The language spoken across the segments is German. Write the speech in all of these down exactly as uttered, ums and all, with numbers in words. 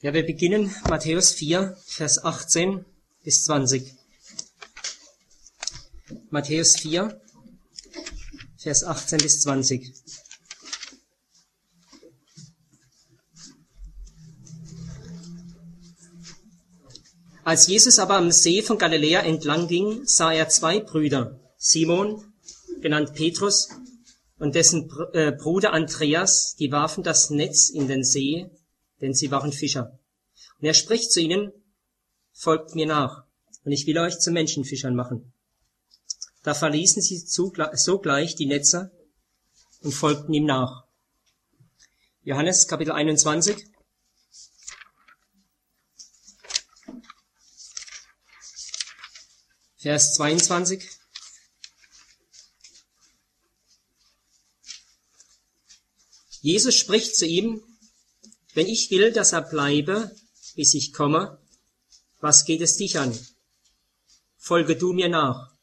Ja, wir beginnen Matthäus vier, Vers achtzehn bis zwanzig. Matthäus vier, Vers achtzehn bis zwanzig. Als Jesus aber am See von Galiläa entlang ging, sah er zwei Brüder, Simon, genannt Petrus, und dessen Bruder Andreas, die warfen das Netz in den See, denn sie waren Fischer. Und er spricht zu ihnen: Folgt mir nach, und ich will euch zu Menschenfischern machen. Da verließen sie sogleich die Netze und folgten ihm nach. Johannes Kapitel einundzwanzig. Vers zweiundzwanzig. Jesus spricht zu ihm: Wenn ich will, dass er bleibe, bis ich komme, was geht es dich an? Folge du mir nach.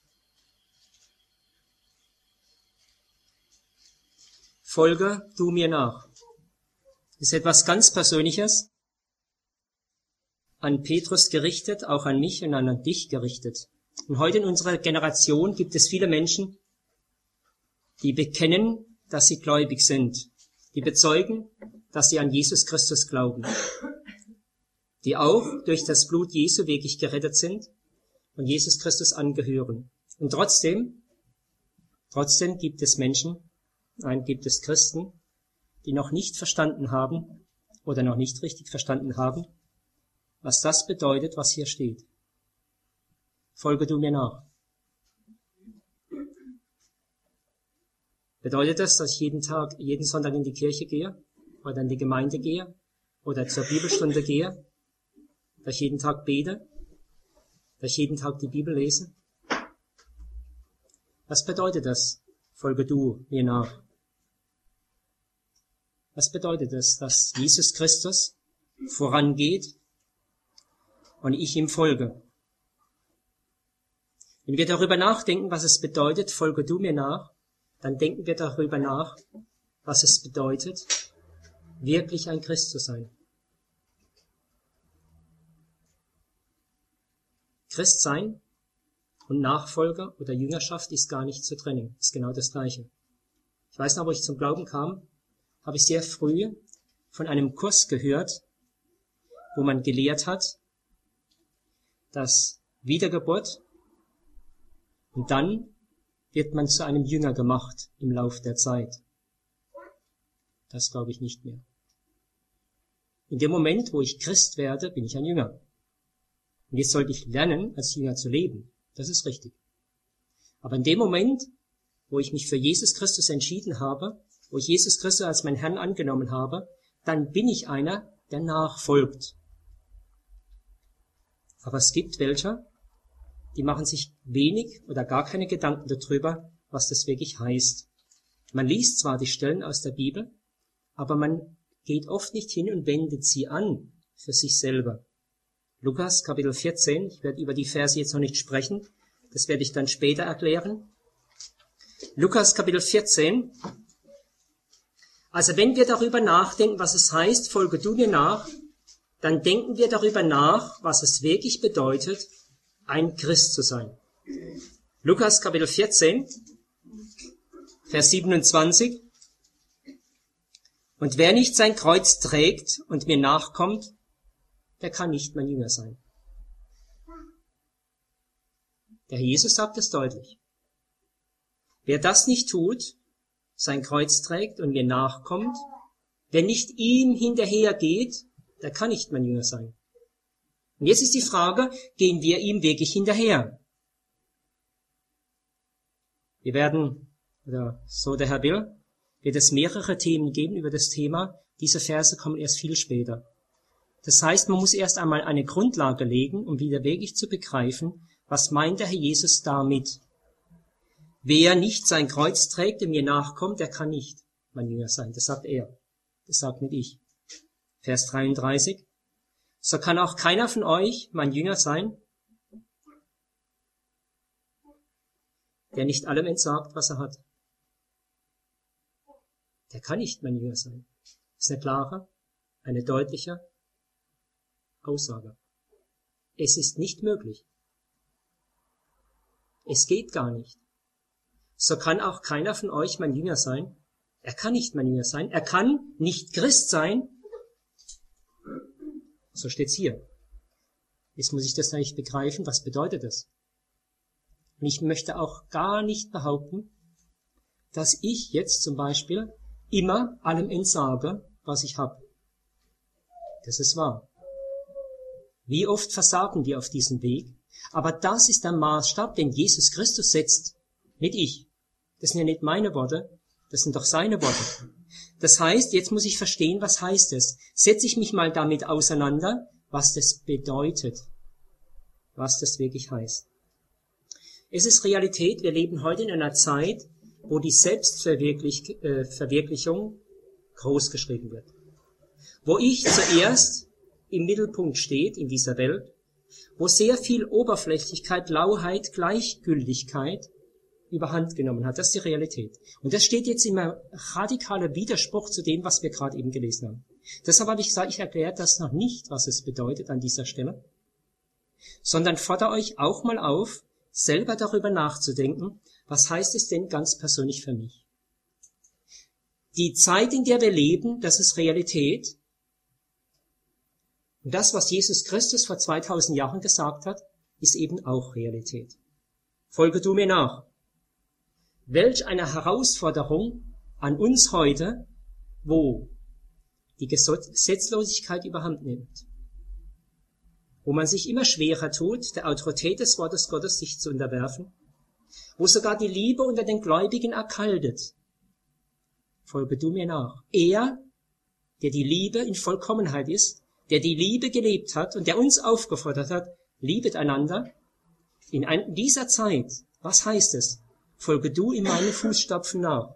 Folge du mir nach. Das ist etwas ganz Persönliches, an Petrus gerichtet, auch an mich und an dich gerichtet. Und heute in unserer Generation gibt es viele Menschen, die bekennen, dass sie gläubig sind, die bezeugen, dass sie an Jesus Christus glauben, die auch durch das Blut Jesu wirklich gerettet sind und Jesus Christus angehören. Und trotzdem, trotzdem gibt es Menschen, nein, gibt es Christen, die noch nicht verstanden haben oder noch nicht richtig verstanden haben, was das bedeutet, was hier steht. Folge du mir nach. Bedeutet das, dass ich jeden Tag, jeden Sonntag in die Kirche gehe oder in die Gemeinde gehe oder zur Bibelstunde gehe, dass ich jeden Tag bete, dass ich jeden Tag die Bibel lese? Was bedeutet das? Folge du mir nach. Was bedeutet es, dass Jesus Christus vorangeht und ich ihm folge? Wenn wir darüber nachdenken, was es bedeutet, folge du mir nach, dann denken wir darüber nach, was es bedeutet, wirklich ein Christ zu sein. Christ sein und Nachfolger oder Jüngerschaft ist gar nicht zu trennen, ist genau das Gleiche. Ich weiß noch, wo ich zum Glauben kam, habe ich sehr früh von einem Kurs gehört, wo man gelehrt hat, dass Wiedergeburt und dann wird man zu einem Jünger gemacht im Lauf der Zeit. Das glaube ich nicht mehr. In dem Moment, wo ich Christ werde, bin ich ein Jünger. Und jetzt sollte ich lernen, als Jünger zu leben. Das ist richtig. Aber in dem Moment, wo ich mich für Jesus Christus entschieden habe, wo ich Jesus Christus als meinen Herrn angenommen habe, dann bin ich einer, der nachfolgt. Aber es gibt welche, die machen sich wenig oder gar keine Gedanken darüber, was das wirklich heißt. Man liest zwar die Stellen aus der Bibel, aber man geht oft nicht hin und wendet sie an für sich selber. Lukas Kapitel vierzehn, ich werde über die Verse jetzt noch nicht sprechen, das werde ich dann später erklären. Lukas Kapitel vierzehn. Also wenn wir darüber nachdenken, was es heißt, folge du mir nach, dann denken wir darüber nach, was es wirklich bedeutet, ein Christ zu sein. Lukas Kapitel vierzehn, Vers siebenundzwanzig. Und wer nicht sein Kreuz trägt und mir nachkommt, der kann nicht mein Jünger sein. Der Herr Jesus sagt es deutlich. Wer das nicht tut, sein Kreuz trägt und mir nachkommt, wer nicht ihm hinterhergeht, der kann nicht mein Jünger sein. Und jetzt ist die Frage, gehen wir ihm wirklich hinterher? Wir werden, oder so der Herr will, wird es mehrere Themen geben über das Thema. Diese Verse kommen erst viel später. Das heißt, man muss erst einmal eine Grundlage legen, um wieder wirklich zu begreifen, was meint der Herr Jesus damit? Wer nicht sein Kreuz trägt und mir nachkommt, der kann nicht mein Jünger sein. Das sagt er. Das sagt nicht ich. Vers dreiunddreißig. So kann auch keiner von euch mein Jünger sein, der nicht allem entsagt, was er hat. Der kann nicht mein Jünger sein. Das ist eine klare, eine deutliche Aussage. Es ist nicht möglich. Es geht gar nicht. So kann auch keiner von euch mein Jünger sein. Er kann nicht mein Jünger sein. Er kann nicht Christ sein. So steht's hier. Jetzt muss ich das eigentlich begreifen. Was bedeutet das? Und ich möchte auch gar nicht behaupten, dass ich jetzt zum Beispiel immer allem entsage, was ich habe. Das ist wahr. Wie oft versagen wir auf diesem Weg? Aber das ist der Maßstab, den Jesus Christus setzt. Nicht ich. Das sind ja nicht meine Worte, das sind doch seine Worte. Das heißt, jetzt muss ich verstehen, was heißt es. Setze ich mich mal damit auseinander, was das bedeutet. Was das wirklich heißt. Es ist Realität, wir leben heute in einer Zeit, wo die Selbstverwirklichung groß geschrieben wird. Wo ich zuerst im Mittelpunkt steht in dieser Welt, wo sehr viel Oberflächlichkeit, Lauheit, Gleichgültigkeit überhand genommen hat. Das ist die Realität. Und das steht jetzt in einem radikalen Widerspruch zu dem, was wir gerade eben gelesen haben. Deshalb habe ich gesagt, ich erkläre das noch nicht, was es bedeutet an dieser Stelle, sondern fordere euch auch mal auf, selber darüber nachzudenken, was heißt es denn ganz persönlich für mich? Die Zeit, in der wir leben, das ist Realität. Und das, was Jesus Christus vor zweitausend Jahren gesagt hat, ist eben auch Realität. Folge du mir nach. Welch eine Herausforderung an uns heute, wo die Gesetzlosigkeit überhand nimmt, wo man sich immer schwerer tut, der Autorität des Wortes Gottes sich zu unterwerfen, wo sogar die Liebe unter den Gläubigen erkaltet. Folge du mir nach. Er, der die Liebe in Vollkommenheit ist, der die Liebe gelebt hat und der uns aufgefordert hat, liebet einander, in dieser Zeit, was heißt es? Folge du in meinen Fußstapfen nach.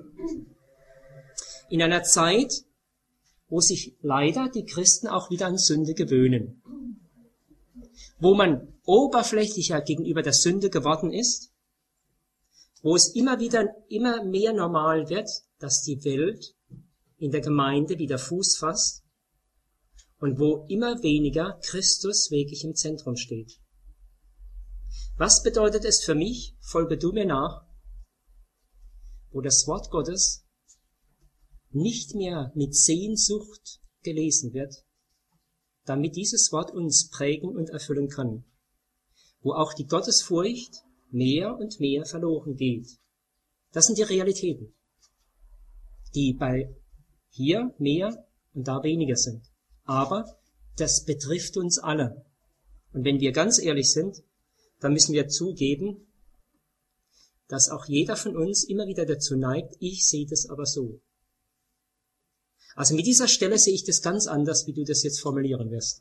In einer Zeit, wo sich leider die Christen auch wieder an Sünde gewöhnen, wo man oberflächlicher gegenüber der Sünde geworden ist, wo es immer wieder, immer mehr normal wird, dass die Welt in der Gemeinde wieder Fuß fasst und wo immer weniger Christus wirklich im Zentrum steht. Was bedeutet es für mich? Folge du mir nach, wo das Wort Gottes nicht mehr mit Sehnsucht gelesen wird, damit dieses Wort uns prägen und erfüllen kann, wo auch die Gottesfurcht mehr und mehr verloren geht. Das sind die Realitäten, die bei hier mehr und da weniger sind. Aber das betrifft uns alle. Und wenn wir ganz ehrlich sind, dann müssen wir zugeben, dass auch jeder von uns immer wieder dazu neigt, ich sehe das aber so. Also mit dieser Stelle sehe ich das ganz anders, wie du das jetzt formulieren wirst.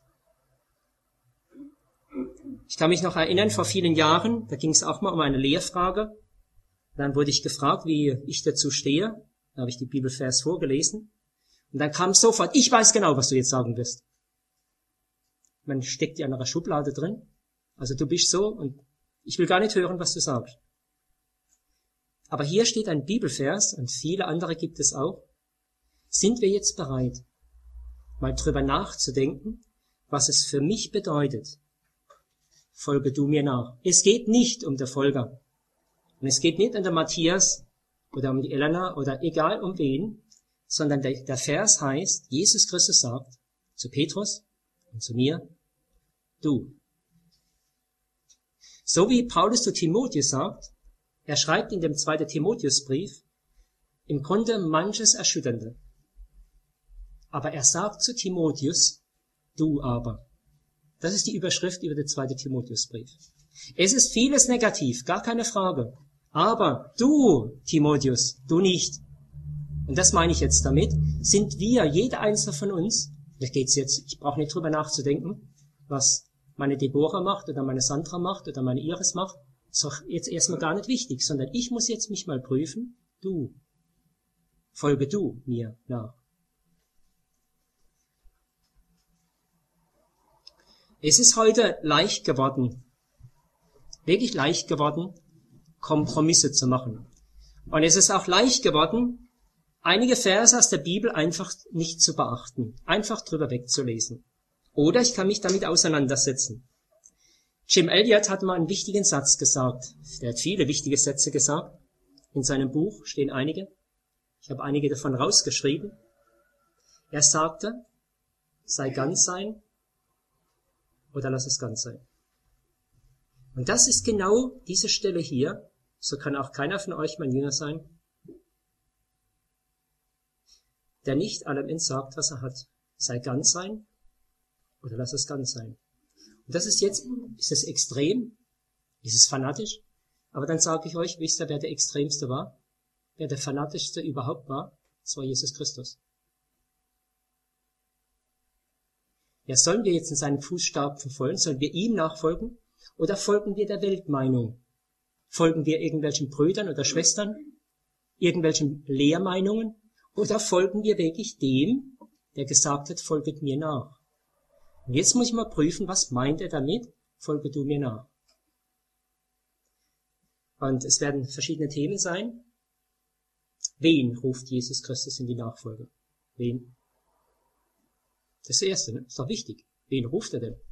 Ich kann mich noch erinnern, vor vielen Jahren, da ging es auch mal um eine Lehrfrage. Dann wurde ich gefragt, wie ich dazu stehe. Da habe ich die Bibelvers vorgelesen. Und dann kam sofort, ich weiß genau, was du jetzt sagen wirst. Man steckt die an einer Schublade drin. Also du bist so und ich will gar nicht hören, was du sagst. Aber hier steht ein Bibelvers und viele andere gibt es auch. Sind wir jetzt bereit, mal drüber nachzudenken, was es für mich bedeutet? Folge du mir nach. Es geht nicht um den Folger. Und es geht nicht um den Matthias oder um die Elena oder egal um wen, sondern der, der Vers heißt, Jesus Christus sagt zu Petrus und zu mir, du. So wie Paulus zu Timotheus sagt, er schreibt in dem zweiten Timotheusbrief im Grunde manches Erschütternde. Aber er sagt zu Timotheus, du aber. Das ist die Überschrift über den zweiten Timotheusbrief. Es ist vieles negativ, gar keine Frage. Aber du, Timotheus, du nicht. Und das meine ich jetzt damit, sind wir, jeder einzelne von uns, da geht's jetzt, ich brauche nicht drüber nachzudenken, was meine Deborah macht oder meine Sandra macht oder meine Iris macht, ist doch jetzt erstmal gar nicht wichtig, sondern ich muss jetzt mich mal prüfen, du, folge du mir nach. Es ist heute leicht geworden, wirklich leicht geworden, Kompromisse zu machen. Und es ist auch leicht geworden, einige Verse aus der Bibel einfach nicht zu beachten, einfach drüber wegzulesen. Oder ich kann mich damit auseinandersetzen. Jim Elliot hat mal einen wichtigen Satz gesagt. Der hat viele wichtige Sätze gesagt. In seinem Buch stehen einige. Ich habe einige davon rausgeschrieben. Er sagte, sei ganz sein oder lass es ganz sein. Und das ist genau diese Stelle hier. So kann auch keiner von euch mein Jünger sein, der nicht allem entsagt, was er hat. Sei ganz sein oder lass es ganz sein. Und das ist jetzt, ist es extrem? Ist es fanatisch? Aber dann sage ich euch, wisst ihr, wer der Extremste war? Wer der Fanatischste überhaupt war? Das war Jesus Christus. Ja, sollen wir jetzt in seinen Fußstapfen folgen? Sollen wir ihm nachfolgen? Oder folgen wir der Weltmeinung? Folgen wir irgendwelchen Brüdern oder Schwestern? Irgendwelchen Lehrmeinungen? Oder folgen wir wirklich dem, der gesagt hat, folget mir nach? Und jetzt muss ich mal prüfen, was meint er damit? Folge du mir nach. Und es werden verschiedene Themen sein. Wen ruft Jesus Christus in die Nachfolge? Wen? Das Erste, ne? Ist doch wichtig. Wen ruft er denn?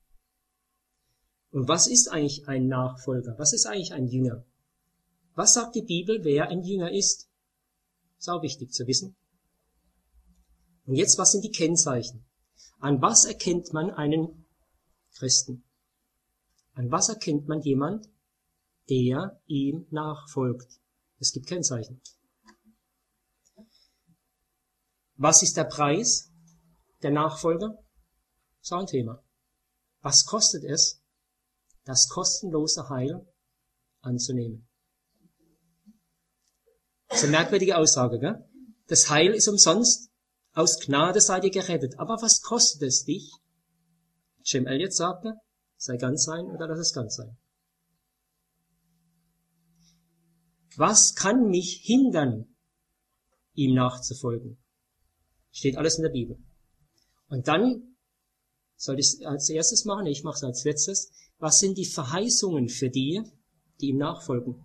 Und was ist eigentlich ein Nachfolger? Was ist eigentlich ein Jünger? Was sagt die Bibel, wer ein Jünger ist? Ist auch wichtig zu wissen. Und jetzt, was sind die Kennzeichen? An was erkennt man einen Christen? An was erkennt man jemand, der ihm nachfolgt? Es gibt Kennzeichen. Was ist der Preis der Nachfolger? Das ist auch ein Thema. Was kostet es, das kostenlose Heil anzunehmen? Das ist eine merkwürdige Aussage, gell? Das Heil ist umsonst, aus Gnade seid ihr gerettet. Aber was kostet es dich? Jim Elliot sagte, sei ganz sein oder lass es ganz sein. Was kann mich hindern, ihm nachzufolgen? Steht alles in der Bibel. Und dann soll ich es als erstes machen, ich mache es als letztes. Was sind die Verheißungen für die, die ihm nachfolgen?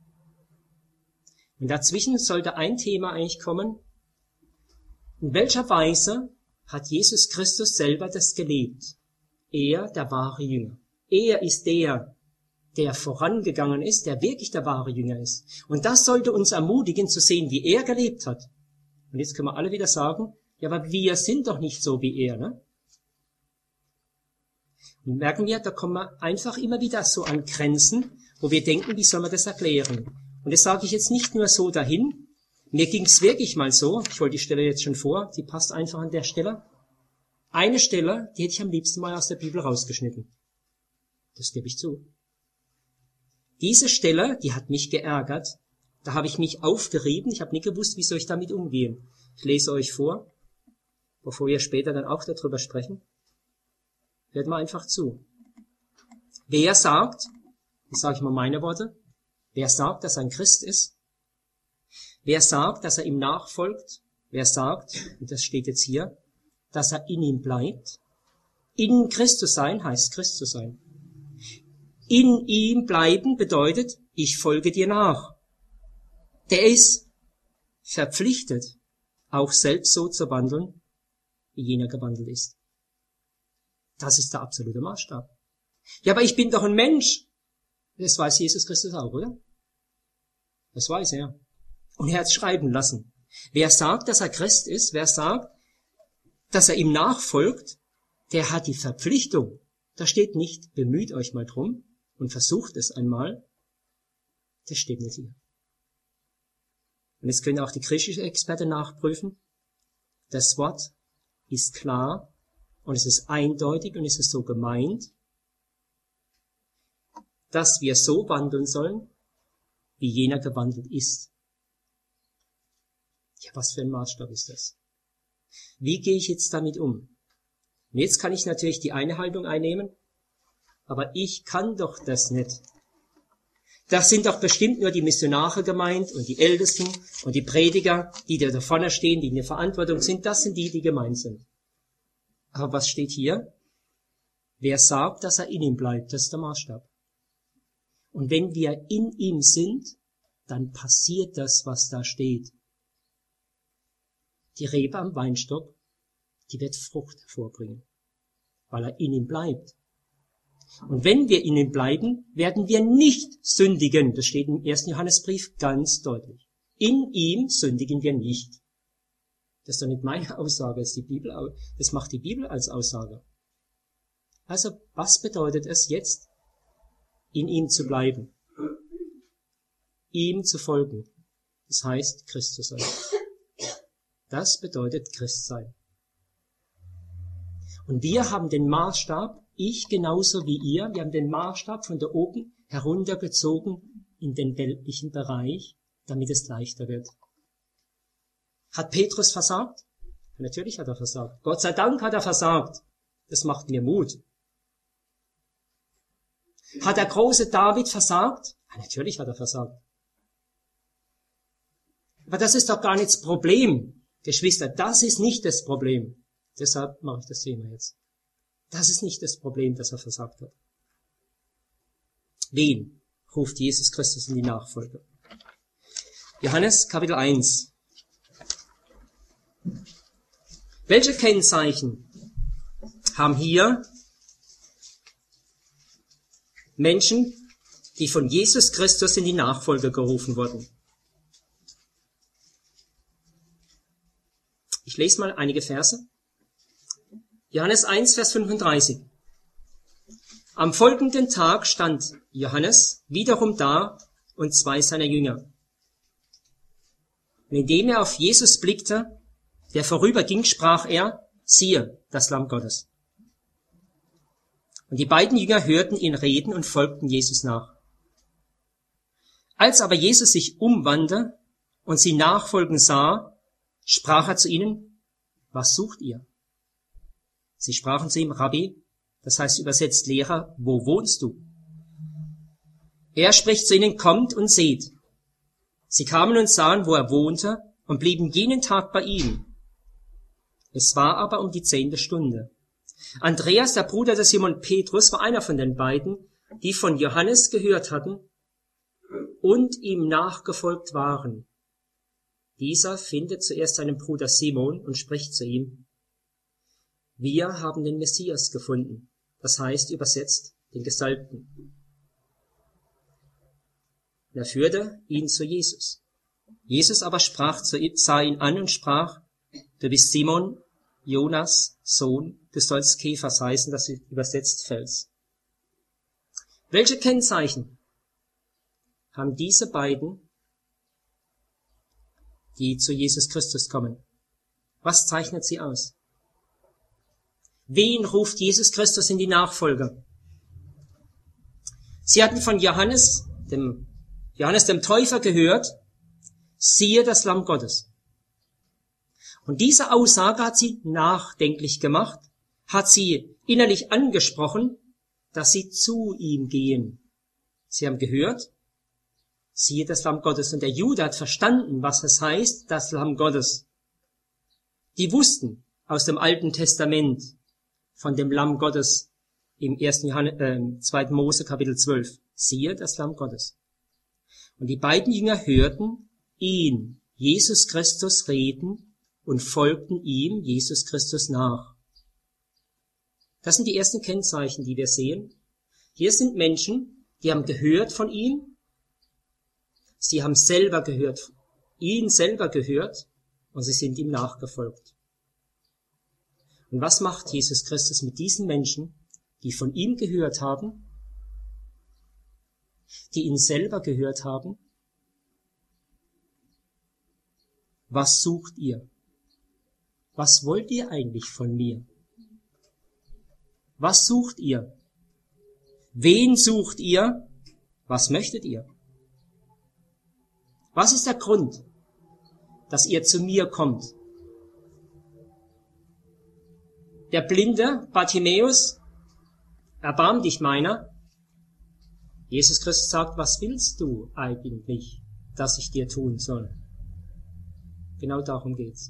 Und dazwischen sollte ein Thema eigentlich kommen. In welcher Weise hat Jesus Christus selber das gelebt? Er, der wahre Jünger. Er ist der, der vorangegangen ist, der wirklich der wahre Jünger ist. Und das sollte uns ermutigen zu sehen, wie er gelebt hat. Und jetzt können wir alle wieder sagen, ja, aber wir sind doch nicht so wie er, ne? Und merken wir, da kommen wir einfach immer wieder so an Grenzen, wo wir denken, wie soll man das erklären? Und das sage ich jetzt nicht nur so dahin. Mir ging es wirklich mal so, ich wollte die Stelle jetzt schon vor, die passt einfach an der Stelle. Eine Stelle, die hätte ich am liebsten mal aus der Bibel rausgeschnitten. Das gebe ich zu. Diese Stelle, die hat mich geärgert. Da habe ich mich aufgerieben, ich habe nicht gewusst, wie soll ich damit umgehen. Ich lese euch vor, bevor wir später dann auch darüber sprechen. Hört mal einfach zu. Wer sagt, jetzt sage ich mal meine Worte, wer sagt, dass er ein Christ ist? Wer sagt, dass er ihm nachfolgt? Wer sagt, und das steht jetzt hier, dass er in ihm bleibt? In Christus sein heißt Christus sein. In ihm bleiben bedeutet, ich folge dir nach. Der ist verpflichtet, auch selbst so zu wandeln, wie jener gewandelt ist. Das ist der absolute Maßstab. Ja, aber ich bin doch ein Mensch. Das weiß Jesus Christus auch, oder? Das weiß er. Und er hat es schreiben lassen. Wer sagt, dass er Christ ist, wer sagt, dass er ihm nachfolgt, der hat die Verpflichtung. Da steht nicht, bemüht euch mal drum und versucht es einmal. Das steht nicht hier. Und jetzt können auch die griechische Experten nachprüfen. Das Wort ist klar und es ist eindeutig und es ist so gemeint, dass wir so wandeln sollen, wie jener gewandelt ist. Ja, was für ein Maßstab ist das? Wie gehe ich jetzt damit um? Und jetzt kann ich natürlich die eine Haltung einnehmen, aber ich kann doch das nicht. Das sind doch bestimmt nur die Missionare gemeint und die Ältesten und die Prediger, die da vorne stehen, die in der Verantwortung sind. Das sind die, die gemeint sind. Aber was steht hier? Wer sagt, dass er in ihm bleibt, das ist der Maßstab. Und wenn wir in ihm sind, dann passiert das, was da steht. Die Rebe am Weinstock, die wird Frucht hervorbringen. weil er in ihm bleibt. Und wenn wir in ihm bleiben, werden wir nicht sündigen. Das steht im ersten Johannesbrief ganz deutlich. In ihm sündigen wir nicht. Das ist doch nicht meine Aussage, das ist die Bibel, das macht die Bibel als Aussage. Also, was bedeutet es jetzt, in ihm zu bleiben? Ihm zu folgen. Das heißt, Christ zu sein. Das bedeutet Christ sein. Und wir haben den Maßstab, ich genauso wie ihr, wir haben den Maßstab von da oben heruntergezogen in den weltlichen Bereich, damit es leichter wird. Hat Petrus versagt? Natürlich hat er versagt. Gott sei Dank hat er versagt. Das macht mir Mut. Hat der große David versagt? Natürlich hat er versagt. Aber das ist doch gar nicht das Problem. Geschwister, das ist nicht das Problem. Deshalb mache ich das Thema jetzt. Das ist nicht das Problem, dass er versagt hat. Wen ruft Jesus Christus in die Nachfolge? Johannes Kapitel eins. Welche Kennzeichen haben hier Menschen, die von Jesus Christus in die Nachfolge gerufen wurden? Ich lese mal einige Verse. Johannes eins, Vers fünfunddreißig. Am folgenden Tag stand Johannes wiederum da und zwei seiner Jünger. Und indem er auf Jesus blickte, der vorüberging, sprach er, siehe, das Lamm Gottes. Und die beiden Jünger hörten ihn reden und folgten Jesus nach. Als aber Jesus sich umwandte und sie nachfolgen sah, sprach er zu ihnen, was sucht ihr? Sie sprachen zu ihm, Rabbi, das heißt übersetzt Lehrer, wo wohnst du? Er spricht zu ihnen, kommt und seht. Sie kamen und sahen, wo er wohnte, und blieben jenen Tag bei ihm. Es war aber um die zehnte Stunde. Andreas, der Bruder des Simon Petrus, war einer von den beiden, die von Johannes gehört hatten und ihm nachgefolgt waren. Dieser findet zuerst seinen Bruder Simon und spricht zu ihm, wir haben den Messias gefunden, das heißt übersetzt den Gesalbten. Und er führte ihn zu Jesus. Jesus aber sprach zu ihm, sah ihn an und sprach, du bist Simon, Jonas Sohn, du sollst Kephas heißen, das übersetzt Fels. Welche Kennzeichen haben diese beiden, die zu Jesus Christus kommen? Was zeichnet sie aus? Wen ruft Jesus Christus in die Nachfolge? Sie hatten von Johannes, dem Johannes dem Täufer gehört, siehe das Lamm Gottes. Und diese Aussage hat sie nachdenklich gemacht, hat sie innerlich angesprochen, dass sie zu ihm gehen. Sie haben gehört, siehe das Lamm Gottes. Und der Jude hat verstanden, was es heißt, das Lamm Gottes. Die wussten aus dem Alten Testament von dem Lamm Gottes im ersten Johannes, äh, zweiten Mose Kapitel zwölf. Siehe das Lamm Gottes. Und die beiden Jünger hörten ihn, Jesus Christus, reden und folgten ihm, Jesus Christus, nach. Das sind die ersten Kennzeichen, die wir sehen. Hier sind Menschen, die haben gehört von ihm, sie haben selber gehört, ihn selber gehört und sie sind ihm nachgefolgt. Und was macht Jesus Christus mit diesen Menschen, die von ihm gehört haben, die ihn selber gehört haben? Was sucht ihr? Was wollt ihr eigentlich von mir? Was sucht ihr? Wen sucht ihr? Was möchtet ihr? Was ist der Grund, dass ihr zu mir kommt? Der blinde Bartimäus, erbarm dich meiner. Jesus Christus sagt, was willst du eigentlich, dass ich dir tun soll? Genau darum geht's.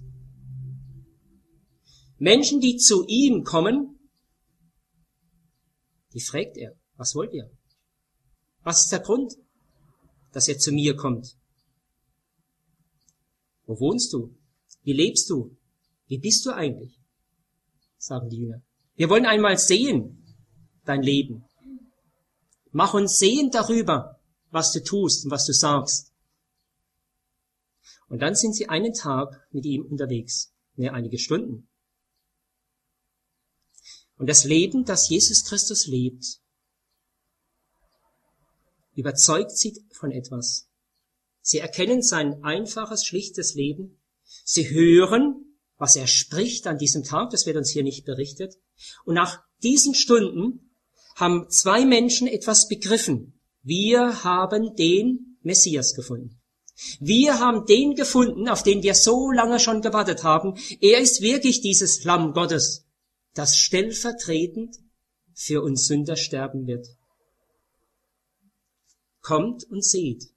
Menschen, die zu ihm kommen, die fragt er, was wollt ihr? Was ist der Grund, dass ihr zu mir kommt? Wo wohnst du? Wie lebst du? Wie bist du eigentlich? Sagen die Jünger. Wir wollen einmal sehen, dein Leben. Mach uns sehend darüber, was du tust und was du sagst. Und dann sind sie einen Tag mit ihm unterwegs, ne, einige Stunden. Und das Leben, das Jesus Christus lebt, überzeugt sie von etwas. Sie erkennen sein einfaches, schlichtes Leben. Sie hören, was er spricht an diesem Tag, das wird uns hier nicht berichtet. Und nach diesen Stunden haben zwei Menschen etwas begriffen. Wir haben den Messias gefunden. Wir haben den gefunden, auf den wir so lange schon gewartet haben. Er ist wirklich dieses Lamm Gottes, das stellvertretend für uns Sünder sterben wird. Kommt und seht.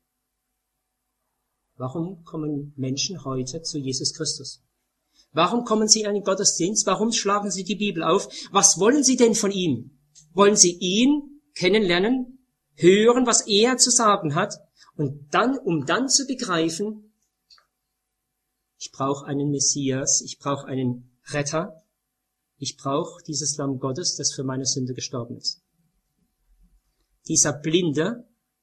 Warum kommen Menschen heute zu Jesus Christus? Warum kommen sie in einen Gottesdienst? Warum schlagen sie die Bibel auf? Was wollen sie denn von ihm? Wollen sie ihn kennenlernen, hören, was er zu sagen hat, und dann, um dann zu begreifen, ich brauche einen Messias, ich brauche einen Retter, ich brauche dieses Lamm Gottes, das für meine Sünde gestorben ist. Dieser Blinde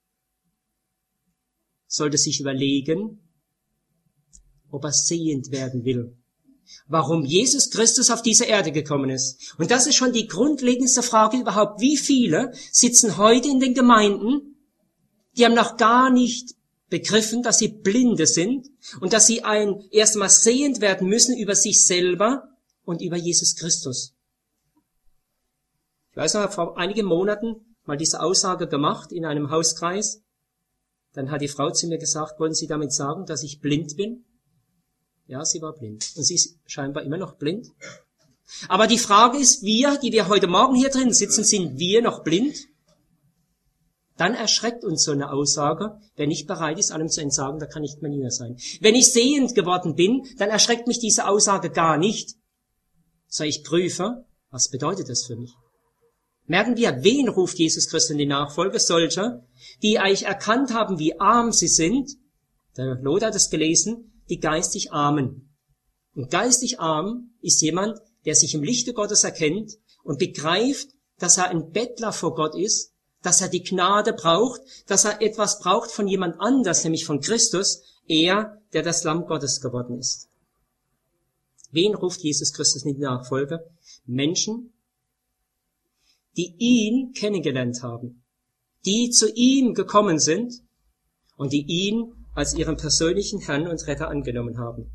sollte sich überlegen, ob er sehend werden will. Warum Jesus Christus auf diese Erde gekommen ist. Und das ist schon die grundlegendste Frage überhaupt. Wie viele sitzen heute in den Gemeinden, die haben noch gar nicht begriffen, dass sie Blinde sind und dass sie ein erstmal sehend werden müssen über sich selber und über Jesus Christus. Ich weiß noch, ich habe vor einigen Monaten mal diese Aussage gemacht in einem Hauskreis. Dann hat die Frau zu mir gesagt, wollen Sie damit sagen, dass ich blind bin? Ja, sie war blind. Und sie ist scheinbar immer noch blind. Aber die Frage ist, wir, die wir heute Morgen hier drin sitzen, sind wir noch blind? Dann erschreckt uns so eine Aussage. Wer nicht bereit ist, allem zu entsagen, der kann nicht mehr Jünger sein. Wenn ich sehend geworden bin, dann erschreckt mich diese Aussage gar nicht. So, ich prüfe, was bedeutet das für mich? Merken wir, wen ruft Jesus Christus in die Nachfolge? Solche, die eigentlich erkannt haben, wie arm sie sind. Der Lothar hat es gelesen, die geistig Armen. Und geistig arm ist jemand, der sich im Lichte Gottes erkennt und begreift, dass er ein Bettler vor Gott ist, dass er die Gnade braucht, dass er etwas braucht von jemand anders, nämlich von Christus, er, der das Lamm Gottes geworden ist. Wen ruft Jesus Christus in die Nachfolge? Menschen, die ihn kennengelernt haben, die zu ihm gekommen sind und die ihn als ihren persönlichen Herrn und Retter angenommen haben.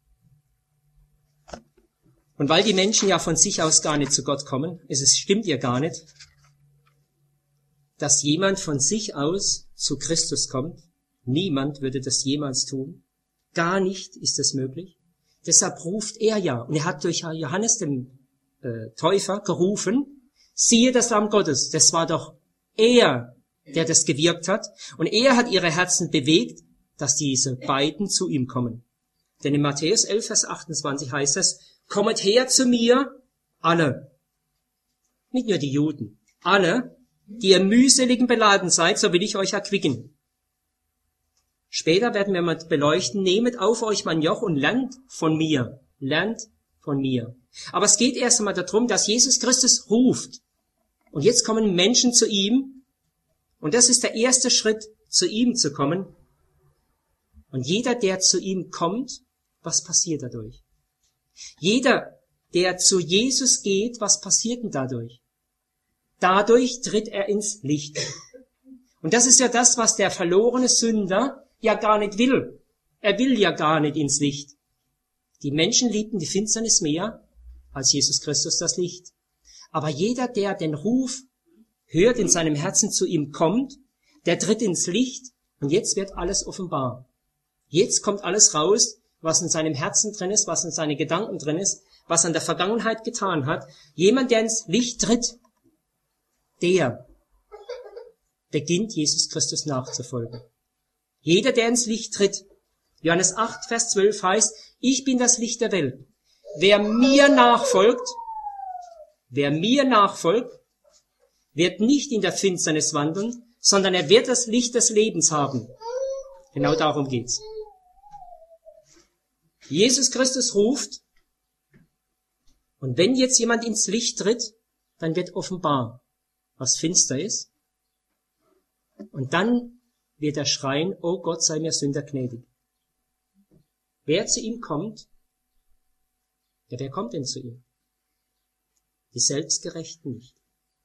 Und weil die Menschen ja von sich aus gar nicht zu Gott kommen, es stimmt ja gar nicht, dass jemand von sich aus zu Christus kommt. Niemand würde das jemals tun. Gar nicht ist es möglich. Deshalb ruft er ja, und er hat durch Johannes den äh, Täufer gerufen, siehe das Lamm Gottes. Das war doch er, der das gewirkt hat. Und er hat ihre Herzen bewegt, dass diese beiden zu ihm kommen. Denn in Matthäus elf, Vers achtundzwanzig heißt es, kommet her zu mir, alle. Nicht nur die Juden, alle, die ihr mühseligen beladen seid, so will ich euch erquicken. Später werden wir mal beleuchten, nehmet auf euch mein Joch und lernt von mir. Lernt von mir. Aber es geht erst einmal darum, dass Jesus Christus ruft. Und jetzt kommen Menschen zu ihm. Und das ist der erste Schritt, zu ihm zu kommen. Und jeder, der zu ihm kommt, was passiert dadurch? Jeder, der zu Jesus geht, was passiert denn dadurch? Dadurch tritt er ins Licht. Und das ist ja das, was der verlorene Sünder ja gar nicht will. Er will ja gar nicht ins Licht. Die Menschen liebten die Finsternis mehr als Jesus Christus das Licht. Aber jeder, der den Ruf hört, in seinem Herzen zu ihm kommt, der tritt ins Licht und jetzt wird alles offenbar. Jetzt kommt alles raus, was in seinem Herzen drin ist, was in seinen Gedanken drin ist, was er in der Vergangenheit getan hat. Jemand, der ins Licht tritt, der beginnt Jesus Christus nachzufolgen. Jeder, der ins Licht tritt. Johannes acht, Vers zwölf heißt, ich bin das Licht der Welt. Wer mir nachfolgt, wer mir nachfolgt, wird nicht in der Finsternis wandeln, sondern er wird das Licht des Lebens haben. Genau darum geht's. Jesus Christus ruft Und wenn jetzt jemand ins Licht tritt, dann wird offenbar, was finster ist. Und dann wird er schreien, oh Gott, sei mir Sünder gnädig. Wer zu ihm kommt, ja, wer kommt denn zu ihm? Die Selbstgerechten nicht.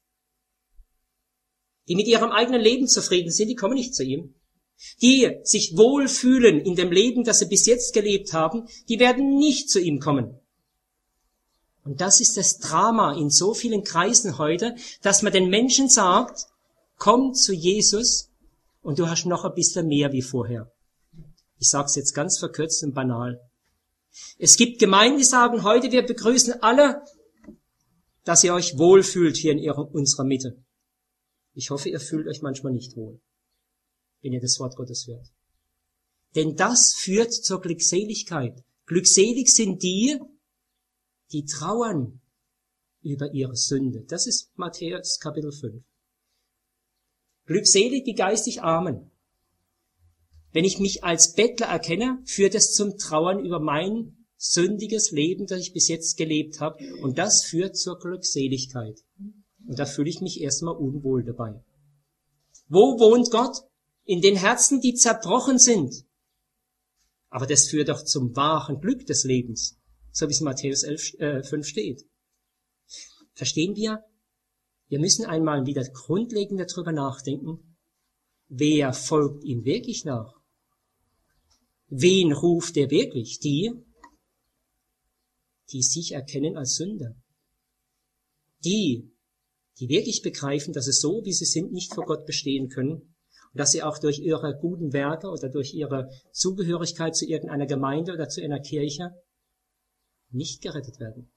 Die mit ihrem eigenen Leben zufrieden sind, die kommen nicht zu ihm. Die sich wohlfühlen in dem Leben, das sie bis jetzt gelebt haben, die werden nicht zu ihm kommen. Und das ist das Drama in so vielen Kreisen heute, dass man den Menschen sagt, komm zu Jesus und du hast noch ein bisschen mehr wie vorher. Ich sage es jetzt ganz verkürzt und banal. Es gibt Gemeinden, die sagen heute, wir begrüßen alle, dass ihr euch wohlfühlt hier in ihrer, unserer Mitte. Ich hoffe, ihr fühlt euch manchmal nicht wohl, wenn ihr das Wort Gottes hört. Denn das führt zur Glückseligkeit. Glückselig sind die, die trauern über ihre Sünde. Das ist Matthäus Kapitel fünf. Glückselig die geistig Armen. Wenn ich mich als Bettler erkenne, führt es zum Trauern über mein sündiges Leben, das ich bis jetzt gelebt habe. Und das führt zur Glückseligkeit. Und da fühle ich mich erstmal unwohl dabei. Wo wohnt Gott? In den Herzen, die zerbrochen sind. Aber das führt doch zum wahren Glück des Lebens, so wie es in Matthäus elf, äh, fünf steht. Verstehen wir? Wir müssen einmal wieder grundlegend darüber nachdenken, wer folgt ihm wirklich nach? Wen ruft er wirklich? Die, die sich erkennen als Sünder. Die, die wirklich begreifen, dass sie so, wie sie sind, nicht vor Gott bestehen können und dass sie auch durch ihre guten Werke oder durch ihre Zugehörigkeit zu irgendeiner Gemeinde oder zu einer Kirche nicht gerettet werden.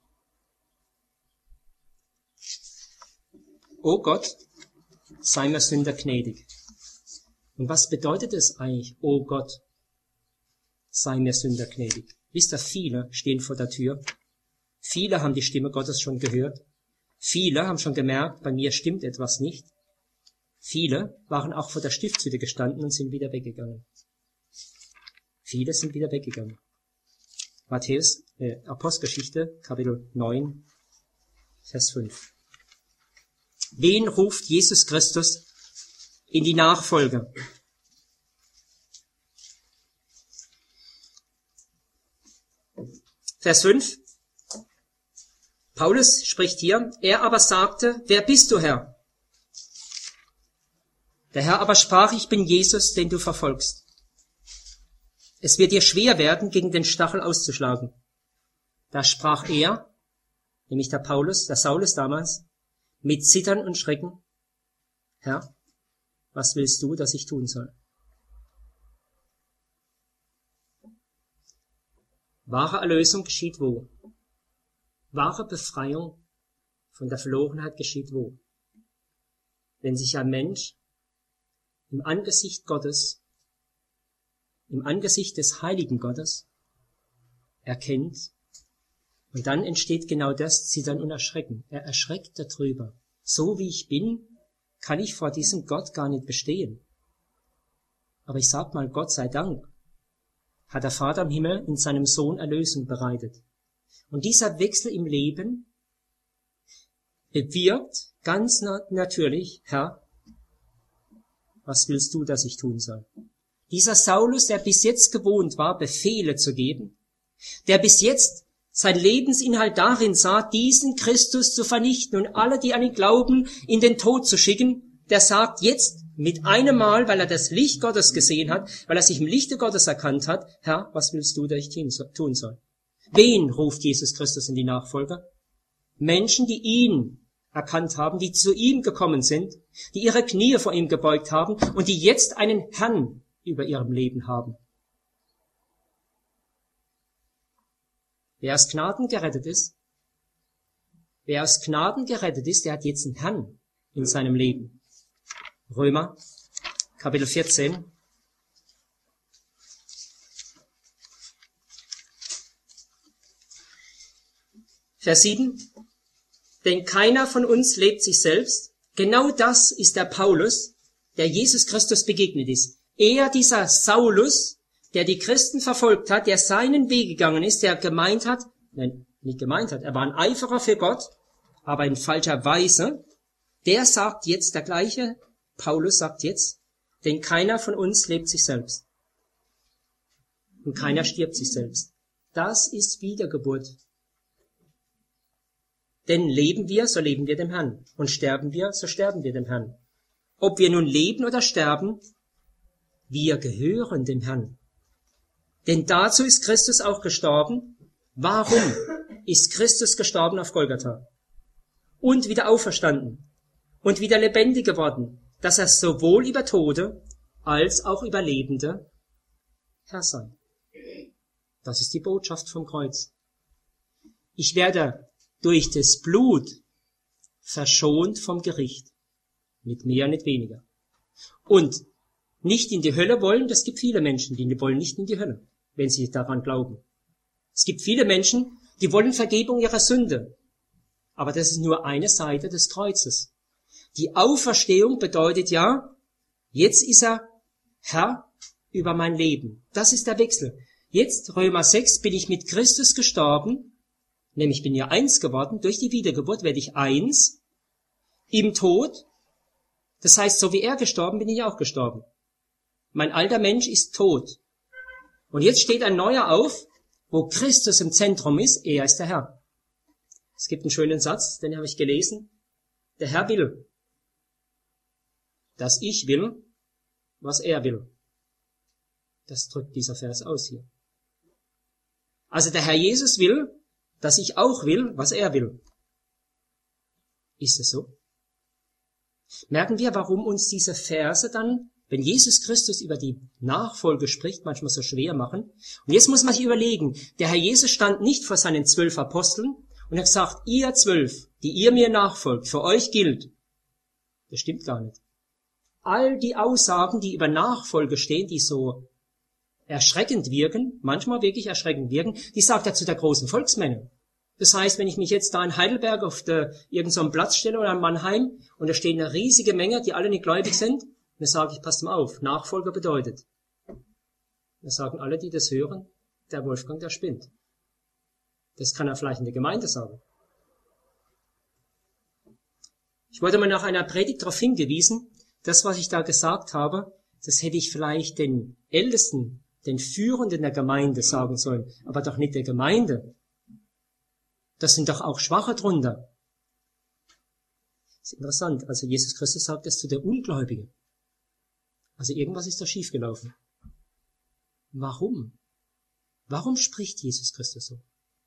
O Gott, sei mir Sünder gnädig. Und was bedeutet es eigentlich, o Gott, sei mir Sünder gnädig? Wisst ihr, viele stehen vor der Tür. Viele haben die Stimme Gottes schon gehört. Viele haben schon gemerkt, bei mir stimmt etwas nicht. Viele waren auch vor der Stiftshütte gestanden und sind wieder weggegangen. Viele sind wieder weggegangen. Matthäus, äh, Apostelgeschichte, Kapitel neun, Vers fünf. Wen ruft Jesus Christus in die Nachfolge? Vers fünf. Paulus spricht hier, er aber sagte, wer bist du, Herr? Der Herr aber sprach, ich bin Jesus, den du verfolgst. Es wird dir schwer werden, gegen den Stachel auszuschlagen. Da sprach er, nämlich der Paulus, der Saulus damals, mit Zittern und Schrecken, Herr, was willst du, dass ich tun soll? Wahre Erlösung geschieht wo? Wahre Befreiung von der Verlorenheit geschieht wo? Wenn sich ein Mensch im Angesicht Gottes, im Angesicht des heiligen Gottes erkennt, und dann entsteht genau das Zittern und Erschrecken. Er erschreckt darüber. So wie ich bin, kann ich vor diesem Gott gar nicht bestehen. Aber ich sag mal, Gott sei Dank hat der Vater im Himmel in seinem Sohn Erlösung bereitet. Und dieser Wechsel im Leben bewirkt ganz natürlich, Herr, was willst du, dass ich tun soll? Dieser Saulus, der bis jetzt gewohnt war, Befehle zu geben, der bis jetzt sein Lebensinhalt darin sah, diesen Christus zu vernichten und alle, die an ihn glauben, in den Tod zu schicken, der sagt jetzt mit einem Mal, weil er das Licht Gottes gesehen hat, weil er sich im Lichte Gottes erkannt hat, Herr, was willst du, dass ich tun soll? Wen ruft Jesus Christus in die Nachfolger? Menschen, die ihn erkannt haben, die zu ihm gekommen sind, die ihre Knie vor ihm gebeugt haben und die jetzt einen Herrn über ihrem Leben haben. Wer aus Gnaden gerettet ist, wer aus Gnaden gerettet ist, der hat jetzt einen Herrn in seinem Leben. Römer, Kapitel vierzehn. Vers sieben. Denn keiner von uns lebt sich selbst. Genau das ist der Paulus, der Jesus Christus begegnet ist. Er, dieser Saulus, der die Christen verfolgt hat, der seinen Weg gegangen ist, der gemeint hat, nein, nicht gemeint hat. Er war ein Eiferer für Gott, aber in falscher Weise. Der sagt jetzt, der gleiche Paulus sagt jetzt, denn keiner von uns lebt sich selbst. Und keiner stirbt sich selbst. Das ist Wiedergeburt. Denn leben wir, so leben wir dem Herrn. Und sterben wir, so sterben wir dem Herrn. Ob wir nun leben oder sterben, wir gehören dem Herrn. Denn dazu ist Christus auch gestorben. Warum ist Christus gestorben auf Golgatha? Und wieder auferstanden. Und wieder lebendig geworden, dass er sowohl über Tote als auch über Lebende Herr sei. Das ist die Botschaft vom Kreuz. Ich werde durch das Blut verschont vom Gericht. Nicht mehr, nicht weniger. Und nicht in die Hölle wollen, das gibt viele Menschen, die wollen nicht in die Hölle, wenn sie daran glauben. Es gibt viele Menschen, die wollen Vergebung ihrer Sünde. Aber das ist nur eine Seite des Kreuzes. Die Auferstehung bedeutet ja, jetzt ist er Herr über mein Leben. Das ist der Wechsel. Jetzt, Römer sechs, bin ich mit Christus gestorben, nämlich bin ja eins geworden, durch die Wiedergeburt werde ich eins, im Tod. Das heißt, so wie er gestorben, bin ich auch gestorben. Mein alter Mensch ist tot. Und jetzt steht ein neuer auf, wo Christus im Zentrum ist, er ist der Herr. Es gibt einen schönen Satz, den habe ich gelesen. Der Herr will, dass ich will, was er will. Das drückt dieser Vers aus hier. Also der Herr Jesus will, dass ich auch will, was er will. Ist es so? Merken wir, warum uns diese Verse dann, wenn Jesus Christus über die Nachfolge spricht, manchmal so schwer machen? Und jetzt muss man sich überlegen, der Herr Jesus stand nicht vor seinen zwölf Aposteln und hat gesagt, ihr zwölf, die ihr mir nachfolgt, für euch gilt. Das stimmt gar nicht. All die Aussagen, die über Nachfolge stehen, die so erschreckend wirken, manchmal wirklich erschreckend wirken, die sagt er zu der großen Volksmenge. Das heißt, wenn ich mich jetzt da in Heidelberg auf der, irgendeinem Platz stelle oder in Mannheim und da steht eine riesige Menge, die alle nicht gläubig sind, dann sage ich, passt mal auf, Nachfolger bedeutet. Dann sagen alle, die das hören, der Wolfgang, der spinnt. Das kann er vielleicht in der Gemeinde sagen. Ich wurde mal nach einer Predigt darauf hingewiesen, das, was ich da gesagt habe, das hätte ich vielleicht den Ältesten, den Führenden der Gemeinde sagen sollen, aber doch nicht der Gemeinde. Das sind doch auch Schwache drunter. Das ist interessant. Also Jesus Christus sagt es zu der Ungläubigen. Also irgendwas ist da schiefgelaufen. Warum? Warum spricht Jesus Christus so?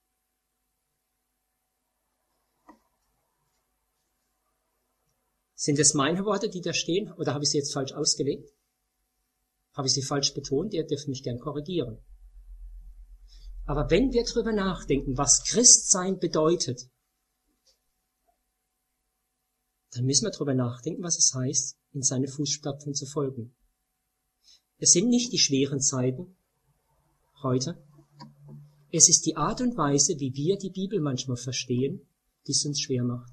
Sind es meine Worte, die da stehen, oder habe ich sie jetzt falsch ausgelegt? Habe ich sie falsch betont? Ihr dürft mich gern korrigieren. Aber wenn wir darüber nachdenken, was Christsein bedeutet, dann müssen wir darüber nachdenken, was es heißt, in seine Fußstapfen zu folgen. Es sind nicht die schweren Zeiten heute. Es ist die Art und Weise, wie wir die Bibel manchmal verstehen, die es uns schwer macht.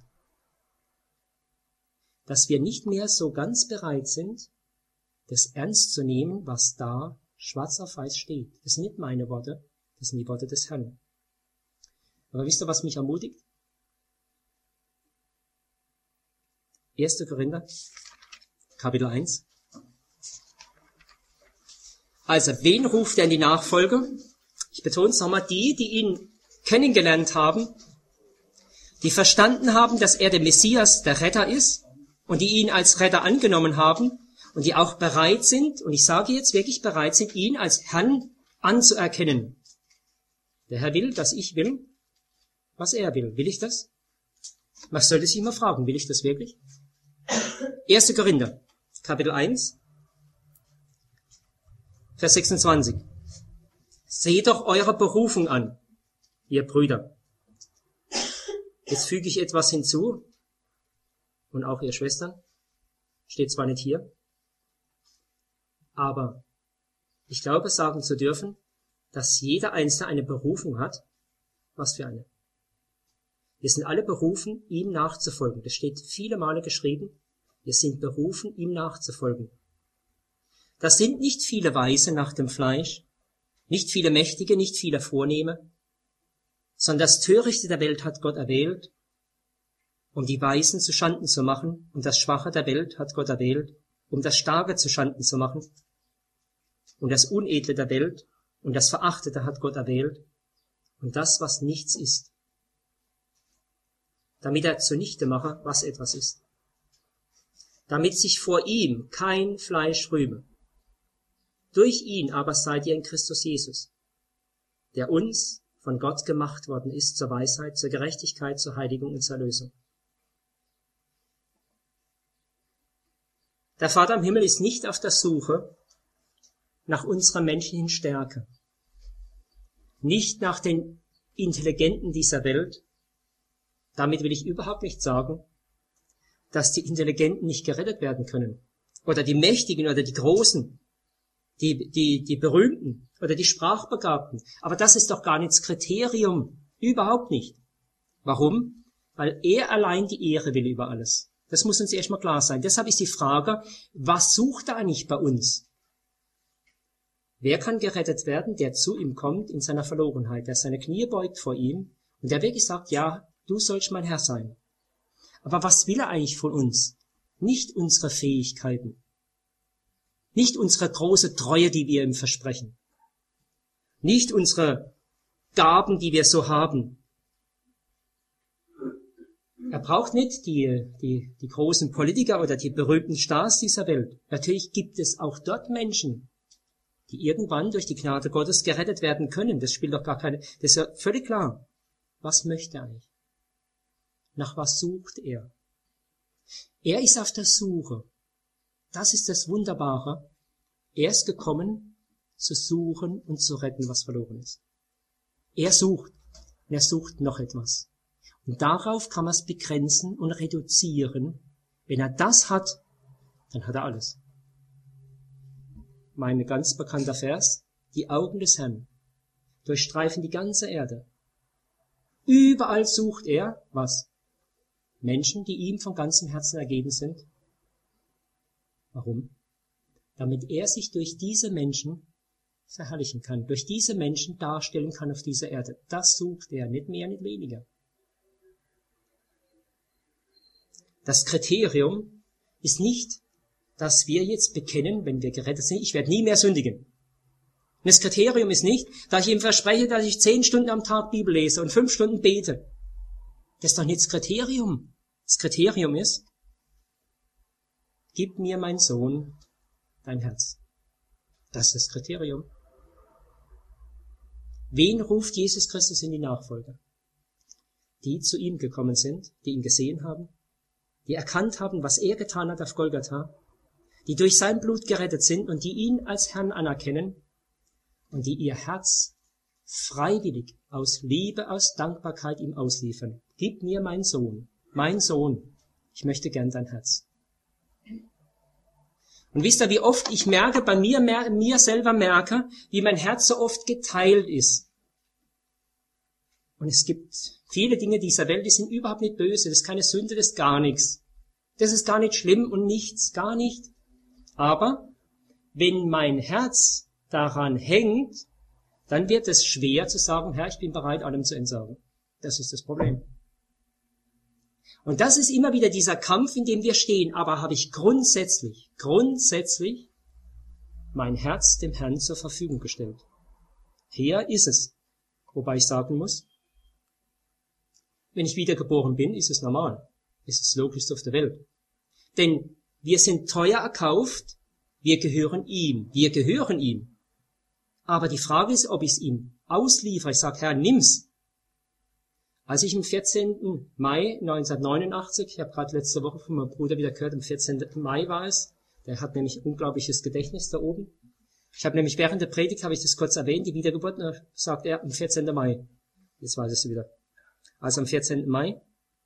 Dass wir nicht mehr so ganz bereit sind, das ernst zu nehmen, was da schwarz auf weiß steht. Das sind nicht meine Worte, das sind die Worte des Herrn. Aber wisst ihr, was mich ermutigt? erster Korinther, Kapitel eins. Also, wen ruft er in die Nachfolge? Ich betone es nochmal, die, die ihn kennengelernt haben, die verstanden haben, dass er der Messias, der Retter ist, und die ihn als Retter angenommen haben und die auch bereit sind, und ich sage jetzt wirklich bereit sind, ihn als Herrn anzuerkennen. Der Herr will, dass ich will, was er will. Will ich das? Man sollte sich immer fragen, will ich das wirklich? erster Korinther, Kapitel eins, Vers sechsundzwanzig. Seht doch eure Berufung an, ihr Brüder. Jetzt füge ich etwas hinzu, und auch ihr Schwestern, steht zwar nicht hier, aber ich glaube, sagen zu dürfen, dass jeder Einzelne eine Berufung hat. Was für eine? Wir sind alle berufen, ihm nachzufolgen. Das steht viele Male geschrieben. Wir sind berufen, ihm nachzufolgen. Das sind nicht viele Weise nach dem Fleisch, nicht viele Mächtige, nicht viele Vornehme, sondern das Törichte der Welt hat Gott erwählt, um die Weisen zu Schanden zu machen, und das Schwache der Welt hat Gott erwählt, um das Starke zu Schanden zu machen, und das Unedle der Welt und das Verachtete hat Gott erwählt, und das, was nichts ist, damit er zunichte mache, was etwas ist, damit sich vor ihm kein Fleisch rühme. Durch ihn aber seid ihr in Christus Jesus, der uns von Gott gemacht worden ist zur Weisheit, zur Gerechtigkeit, zur Heiligung und zur Erlösung. Der Vater im Himmel ist nicht auf der Suche nach unserer menschlichen Stärke, nicht nach den Intelligenten dieser Welt. Damit will ich überhaupt nicht sagen, dass die Intelligenten nicht gerettet werden können, oder die Mächtigen oder die Großen, die, die, die Berühmten oder die Sprachbegabten. Aber das ist doch gar nicht das Kriterium, überhaupt nicht. Warum? Weil er allein die Ehre will über alles. Das muss uns erstmal klar sein. Deshalb ist die Frage, was sucht er eigentlich bei uns? Wer kann gerettet werden, der zu ihm kommt in seiner Verlorenheit, der seine Knie beugt vor ihm und der wirklich sagt, ja, du sollst mein Herr sein. Aber was will er eigentlich von uns? Nicht unsere Fähigkeiten, nicht unsere große Treue, die wir ihm versprechen, nicht unsere Gaben, die wir so haben. Er braucht nicht die, die, die großen Politiker oder die berühmten Stars dieser Welt. Natürlich gibt es auch dort Menschen, die irgendwann durch die Gnade Gottes gerettet werden können. Das spielt doch gar keine, das ist ja völlig klar. Was möchte er eigentlich? Nach was sucht er? Er ist auf der Suche. Das ist das Wunderbare. Er ist gekommen, zu suchen und zu retten, was verloren ist. Er sucht. Und er sucht noch etwas. Und darauf kann man es begrenzen und reduzieren. Wenn er das hat, dann hat er alles. Mein ganz bekannter Vers, die Augen des Herrn durchstreifen die ganze Erde. Überall sucht er, was? Menschen, die ihm von ganzem Herzen ergeben sind. Warum? Damit er sich durch diese Menschen verherrlichen kann, durch diese Menschen darstellen kann auf dieser Erde. Das sucht er, nicht mehr, nicht weniger. Das Kriterium ist nicht, dass wir jetzt bekennen, wenn wir gerettet sind, ich werde nie mehr sündigen. Und das Kriterium ist nicht, dass ich ihm verspreche, dass ich zehn Stunden am Tag Bibel lese und fünf Stunden bete. Das ist doch nicht das Kriterium. Das Kriterium ist, gib mir, mein Sohn, dein Herz. Das ist das Kriterium. Wen ruft Jesus Christus in die Nachfolge? Die zu ihm gekommen sind, die ihn gesehen haben, die erkannt haben, was er getan hat auf Golgatha, die durch sein Blut gerettet sind und die ihn als Herrn anerkennen und die ihr Herz freiwillig aus Liebe, aus Dankbarkeit ihm ausliefern. Gib mir, mein Sohn, mein Sohn, ich möchte gern dein Herz. Und wisst ihr, wie oft ich merke, bei mir, mir selber merke, wie mein Herz so oft geteilt ist. Und es gibt viele Dinge dieser Welt, die sind überhaupt nicht böse, das ist keine Sünde, das ist gar nichts. Das ist gar nicht schlimm und nichts, gar nicht. Aber wenn mein Herz daran hängt, dann wird es schwer zu sagen, Herr, ich bin bereit, allem zu entsagen. Das ist das Problem. Und das ist immer wieder dieser Kampf, in dem wir stehen. Aber habe ich grundsätzlich, grundsätzlich mein Herz dem Herrn zur Verfügung gestellt. Hier ist es. Wobei ich sagen muss, wenn ich wiedergeboren bin, ist es normal. Es ist das Logischste auf der Welt. Denn wir sind teuer erkauft, wir gehören ihm, wir gehören ihm. Aber die Frage ist, ob ich es ihm ausliefere. Ich sage, Herr, nimm's. Als ich am vierzehnten Mai neunzehnhundertneunundachtzig, ich habe gerade letzte Woche von meinem Bruder wieder gehört, am vierzehnten Mai war es, der hat nämlich unglaubliches Gedächtnis da oben. Ich habe nämlich während der Predigt, habe ich das kurz erwähnt, die Wiedergeburt, und da sagt er, am vierzehnten Mai. Jetzt weiß ich es wieder. Also am vierzehnten Mai.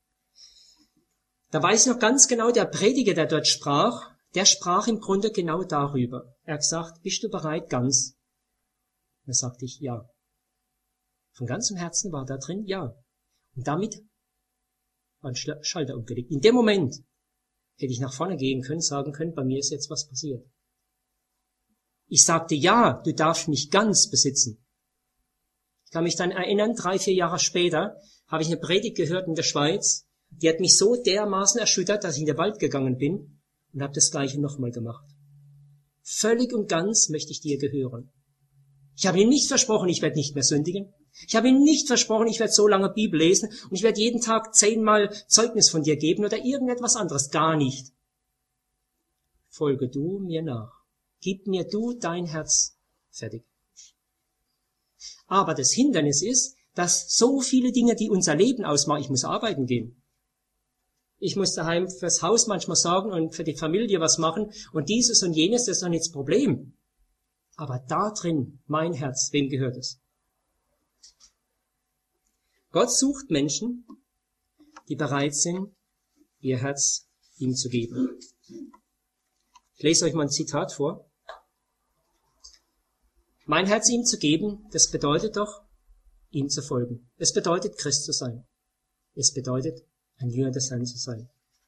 Da weiß ich noch ganz genau, der Prediger, der dort sprach, der sprach im Grunde genau darüber. Er hat gesagt, bist du bereit, ganz? Und da sagte ich, ja. Von ganzem Herzen war da drin, ja. Und damit war ein Schalter umgelegt. In dem Moment hätte ich nach vorne gehen können, sagen können, bei mir ist jetzt was passiert. Ich sagte, ja, du darfst mich ganz besitzen. Ich kann mich dann erinnern, drei, vier Jahre später habe ich eine Predigt gehört in der Schweiz, die hat mich so dermaßen erschüttert, dass ich in den Wald gegangen bin und habe das Gleiche nochmal gemacht. Völlig und ganz möchte ich dir gehören. Ich habe ihm nicht versprochen, ich werde nicht mehr sündigen. Ich habe ihm nicht versprochen, ich werde so lange Bibel lesen und ich werde jeden Tag zehnmal Zeugnis von dir geben oder irgendetwas anderes. Gar nicht. Folge du mir nach. Gib mir du dein Herz. Fertig. Aber das Hindernis ist, dass so viele Dinge, die unser Leben ausmachen, ich muss arbeiten gehen. Ich muss daheim fürs Haus manchmal sorgen und für die Familie was machen und dieses und jenes, das ist doch nicht das Problem. Aber da drin, mein Herz, wem gehört es? Gott sucht Menschen, die bereit sind, ihr Herz ihm zu geben. Ich lese euch mal ein Zitat vor. Mein Herz ihm zu geben, das bedeutet doch, ihm zu folgen. Es bedeutet, Christ zu sein. Es bedeutet, ein Jünger des Herrn zu sein.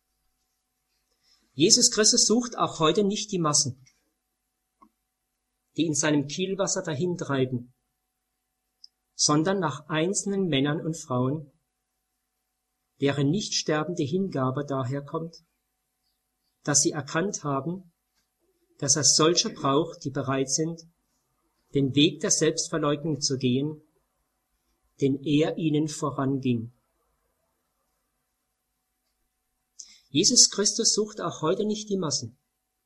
Jesus Christus sucht auch heute nicht die Massen, die in seinem Kielwasser dahintreiben, sondern nach einzelnen Männern und Frauen, deren nicht sterbende Hingabe daherkommt, dass sie erkannt haben, dass er solche braucht, die bereit sind, den Weg der Selbstverleugnung zu gehen, den er ihnen voranging. Jesus Christus sucht auch heute nicht die Massen.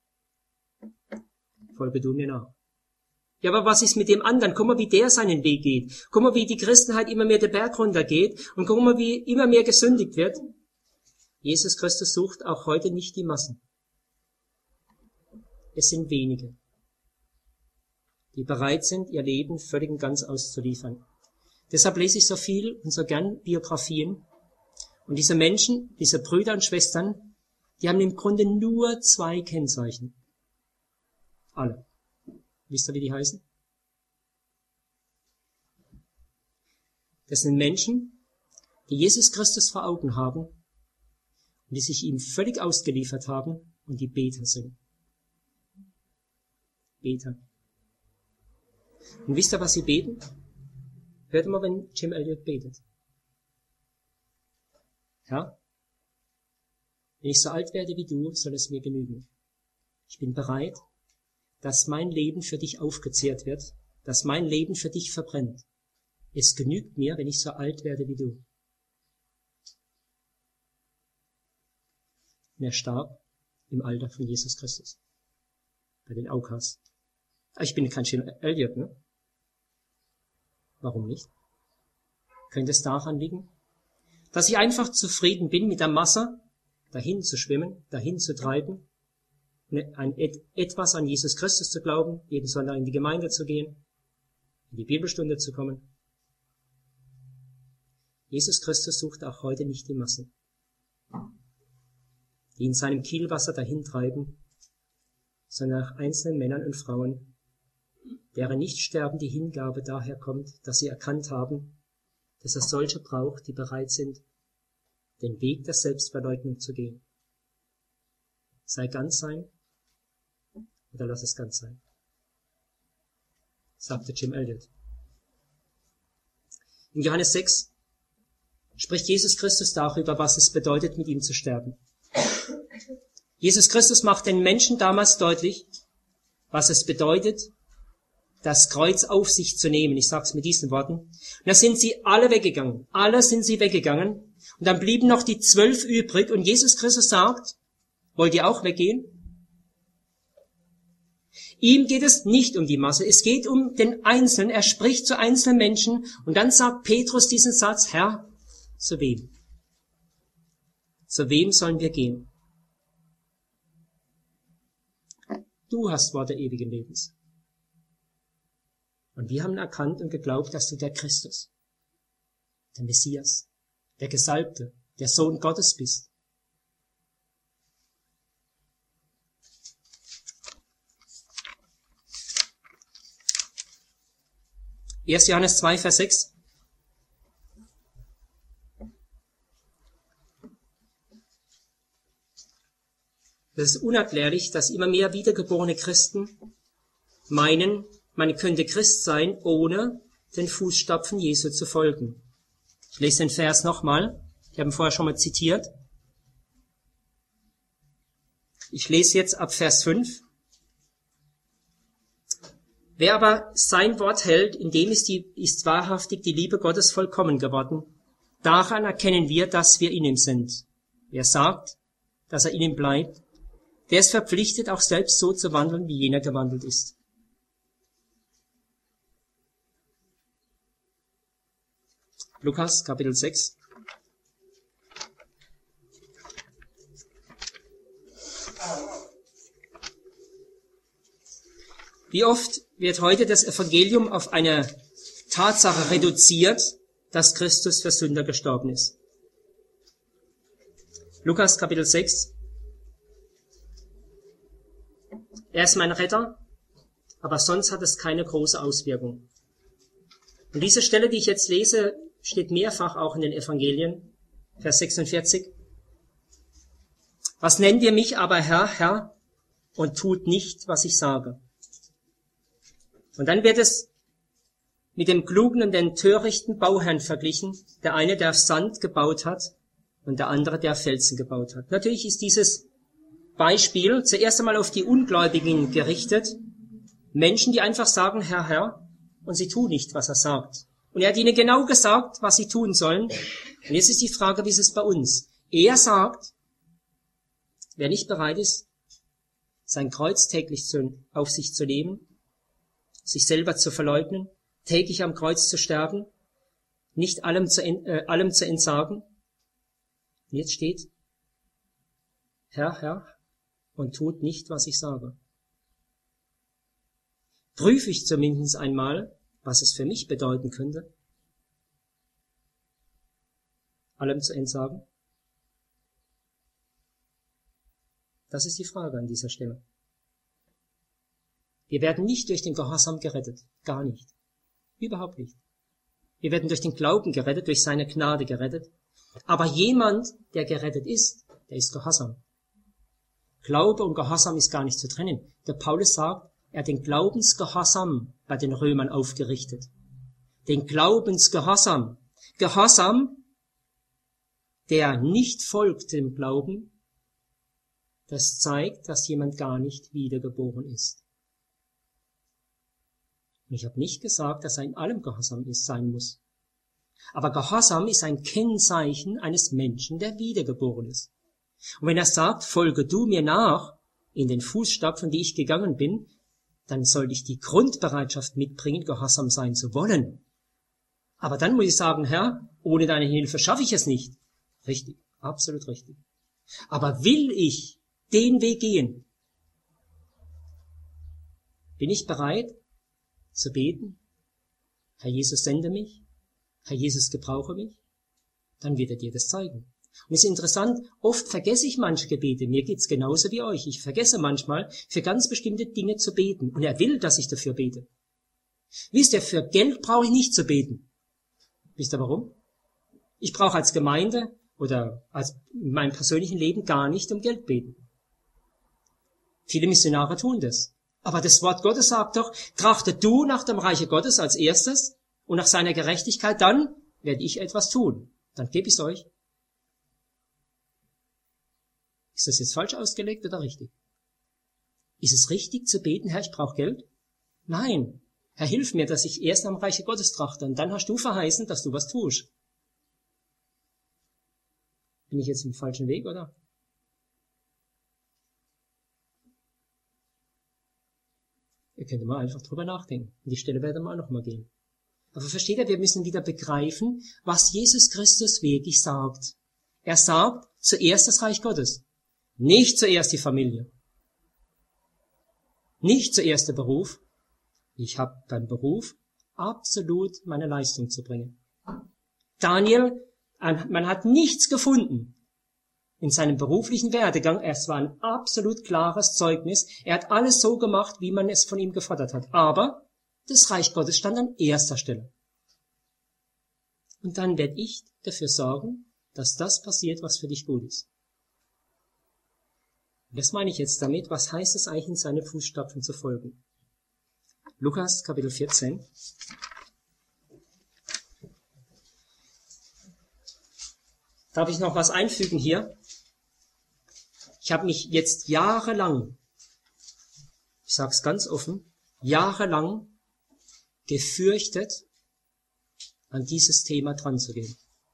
Folge du mir nach. Ja, aber was ist mit dem anderen? Guck mal, wie der seinen Weg geht. Guck mal, wie die Christenheit immer mehr den Berg runtergeht. Und guck mal, wie immer mehr gesündigt wird. Jesus Christus sucht auch heute nicht die Massen. Es sind wenige, die bereit sind, ihr Leben völlig und ganz auszuliefern. Deshalb lese ich so viel und so gern Biografien. Und diese Menschen, diese Brüder und Schwestern, die haben im Grunde nur zwei Kennzeichen. Alle. Wisst ihr, wie die heißen? Das sind Menschen, die Jesus Christus vor Augen haben und die sich ihm völlig ausgeliefert haben und die Beter sind. Beter. Und wisst ihr, was sie beten? Hört mal, wenn Jim Elliot betet. Herr, wenn ich so alt werde wie du, soll es mir genügen. Ich bin bereit, dass mein Leben für dich aufgezehrt wird, dass mein Leben für dich verbrennt. Es genügt mir, wenn ich so alt werde wie du. Und er starb im Alter von Jesus Christus. Bei den Aukas. Ich bin kein Jim Elliot, ne? Warum nicht? Könnte es daran liegen, dass ich einfach zufrieden bin mit der Masse, dahin zu schwimmen, dahin zu treiben, ein, etwas an Jesus Christus zu glauben, jeden Sonntag in die Gemeinde zu gehen, in die Bibelstunde zu kommen. Jesus Christus sucht auch heute nicht die Massen, die in seinem Kielwasser dahin treiben, sondern nach einzelnen Männern und Frauen, deren nicht sterbende Hingabe daher kommt, dass sie erkannt haben, dass er solche braucht, die bereit sind, den Weg der Selbstverleugnung zu gehen. Sei ganz sein oder lass es ganz sein, sagte Jim Elliot. In Johannes sechs spricht Jesus Christus darüber, was es bedeutet, mit ihm zu sterben. Jesus Christus macht den Menschen damals deutlich, was es bedeutet, das Kreuz auf sich zu nehmen. Ich sage es mit diesen Worten. Und da sind sie alle weggegangen. Alle sind sie weggegangen. Und dann blieben noch die zwölf übrig. Und Jesus Christus sagt, wollt ihr auch weggehen? Ihm geht es nicht um die Masse. Es geht um den Einzelnen. Er spricht zu einzelnen Menschen. Und dann sagt Petrus diesen Satz, Herr, zu wem? Zu wem sollen wir gehen? Du hast Worte ewigen Lebens. Und wir haben erkannt und geglaubt, dass du der Christus, der Messias, der Gesalbte, der Sohn Gottes bist. erster Johannes zwei, Vers sechs. Es ist unerklärlich, dass immer mehr wiedergeborene Christen meinen, man könnte Christ sein, ohne den Fußstapfen Jesu zu folgen. Ich lese den Vers nochmal. Ich habe ihn vorher schon mal zitiert. Ich lese jetzt ab Vers fünf. Wer aber sein Wort hält, in dem ist, die, ist wahrhaftig die Liebe Gottes vollkommen geworden. Daran erkennen wir, dass wir in ihm sind. Wer sagt, dass er in ihm bleibt, der ist verpflichtet, auch selbst so zu wandeln, wie jener gewandelt ist. Lukas, Kapitel sechs. Wie oft wird heute das Evangelium auf eine Tatsache reduziert, dass Christus für Sünder gestorben ist? Lukas Kapitel sechs. Er ist mein Retter, aber sonst hat es keine große Auswirkung. Und diese Stelle, die ich jetzt lese, steht mehrfach auch in den Evangelien. Vers sechsundvierzig. Was nennt ihr mich aber Herr, Herr, und tut nicht, was ich sage? Und dann wird es mit dem klugen und den törichten Bauherrn verglichen. Der eine, der auf Sand gebaut hat, und der andere, der auf Felsen gebaut hat. Natürlich ist dieses Beispiel zuerst einmal auf die Ungläubigen gerichtet. Menschen, die einfach sagen, Herr, Herr, und sie tun nicht, was er sagt. Und er hat ihnen genau gesagt, was sie tun sollen. Und jetzt ist die Frage, wie ist es bei uns? Er sagt, wer nicht bereit ist, sein Kreuz täglich zu, auf sich zu nehmen, sich selber zu verleugnen, täglich am Kreuz zu sterben, nicht allem zu, äh, allem zu entsagen. Und jetzt steht, Herr, Herr, und tut nicht, was ich sage. Prüfe ich zumindest einmal, was es für mich bedeuten könnte, allem zu entsagen? Das ist die Frage an dieser Stelle. Wir werden nicht durch den Gehorsam gerettet. Gar nicht. Überhaupt nicht. Wir werden durch den Glauben gerettet, durch seine Gnade gerettet. Aber jemand, der gerettet ist, der ist Gehorsam. Glaube und Gehorsam ist gar nicht zu trennen. Der Paulus sagt, er hat den Glaubensgehorsam bei den Römern aufgerichtet. Den Glaubensgehorsam. Gehorsam, der nicht folgt dem Glauben, das zeigt, dass jemand gar nicht wiedergeboren ist. Und ich habe nicht gesagt, dass er in allem Gehorsam ist, sein muss. Aber Gehorsam ist ein Kennzeichen eines Menschen, der wiedergeboren ist. Und wenn er sagt, folge du mir nach in den Fußstapfen, die ich gegangen bin, dann soll ich die Grundbereitschaft mitbringen, gehorsam sein zu wollen. Aber dann muss ich sagen, Herr, ohne deine Hilfe schaffe ich es nicht. Richtig, absolut richtig. Aber will ich den Weg gehen? Bin ich bereit zu beten? Herr Jesus, sende mich. Herr Jesus, gebrauche mich. Dann wird er dir das zeigen. Und es ist interessant, oft vergesse ich manche Gebete. Mir geht's genauso wie euch. Ich vergesse manchmal, für ganz bestimmte Dinge zu beten. Und er will, dass ich dafür bete. Wisst ihr, für Geld brauche ich nicht zu beten. Wisst ihr warum? Ich brauche als Gemeinde oder als in meinem persönlichen Leben gar nicht um Geld beten. Viele Missionare tun das. Aber das Wort Gottes sagt doch, trachte du nach dem Reiche Gottes als erstes und nach seiner Gerechtigkeit, dann werde ich etwas tun. Dann gebe ich es euch. Ist das jetzt falsch ausgelegt oder richtig? Ist es richtig zu beten, Herr, ich brauche Geld? Nein. Herr, hilf mir, dass ich erst am Reiche Gottes trachte und dann hast du verheißen, dass du was tust. Bin ich jetzt im falschen Weg, oder? Ihr könnt mal einfach drüber nachdenken. An die Stelle werden wir auch noch mal gehen. Aber versteht ihr, wir müssen wieder begreifen, was Jesus Christus wirklich sagt. Er sagt zuerst das Reich Gottes. Nicht zuerst die Familie. Nicht zuerst der Beruf. Ich habe beim Beruf absolut meine Leistung zu bringen. Daniel, man hat nichts gefunden in seinem beruflichen Werdegang. Es war ein absolut klares Zeugnis. Er hat alles so gemacht, wie man es von ihm gefordert hat. Aber das Reich Gottes stand an erster Stelle. Und dann werde ich dafür sorgen, dass das passiert, was für dich gut ist. Und das meine ich jetzt damit. Was heißt es eigentlich, in seine Fußstapfen zu folgen? Lukas, Kapitel vierzehn. Darf ich noch was einfügen hier? Ich habe mich jetzt jahrelang, ich sage es ganz offen, jahrelang gefürchtet, an dieses Thema dran zu gehen.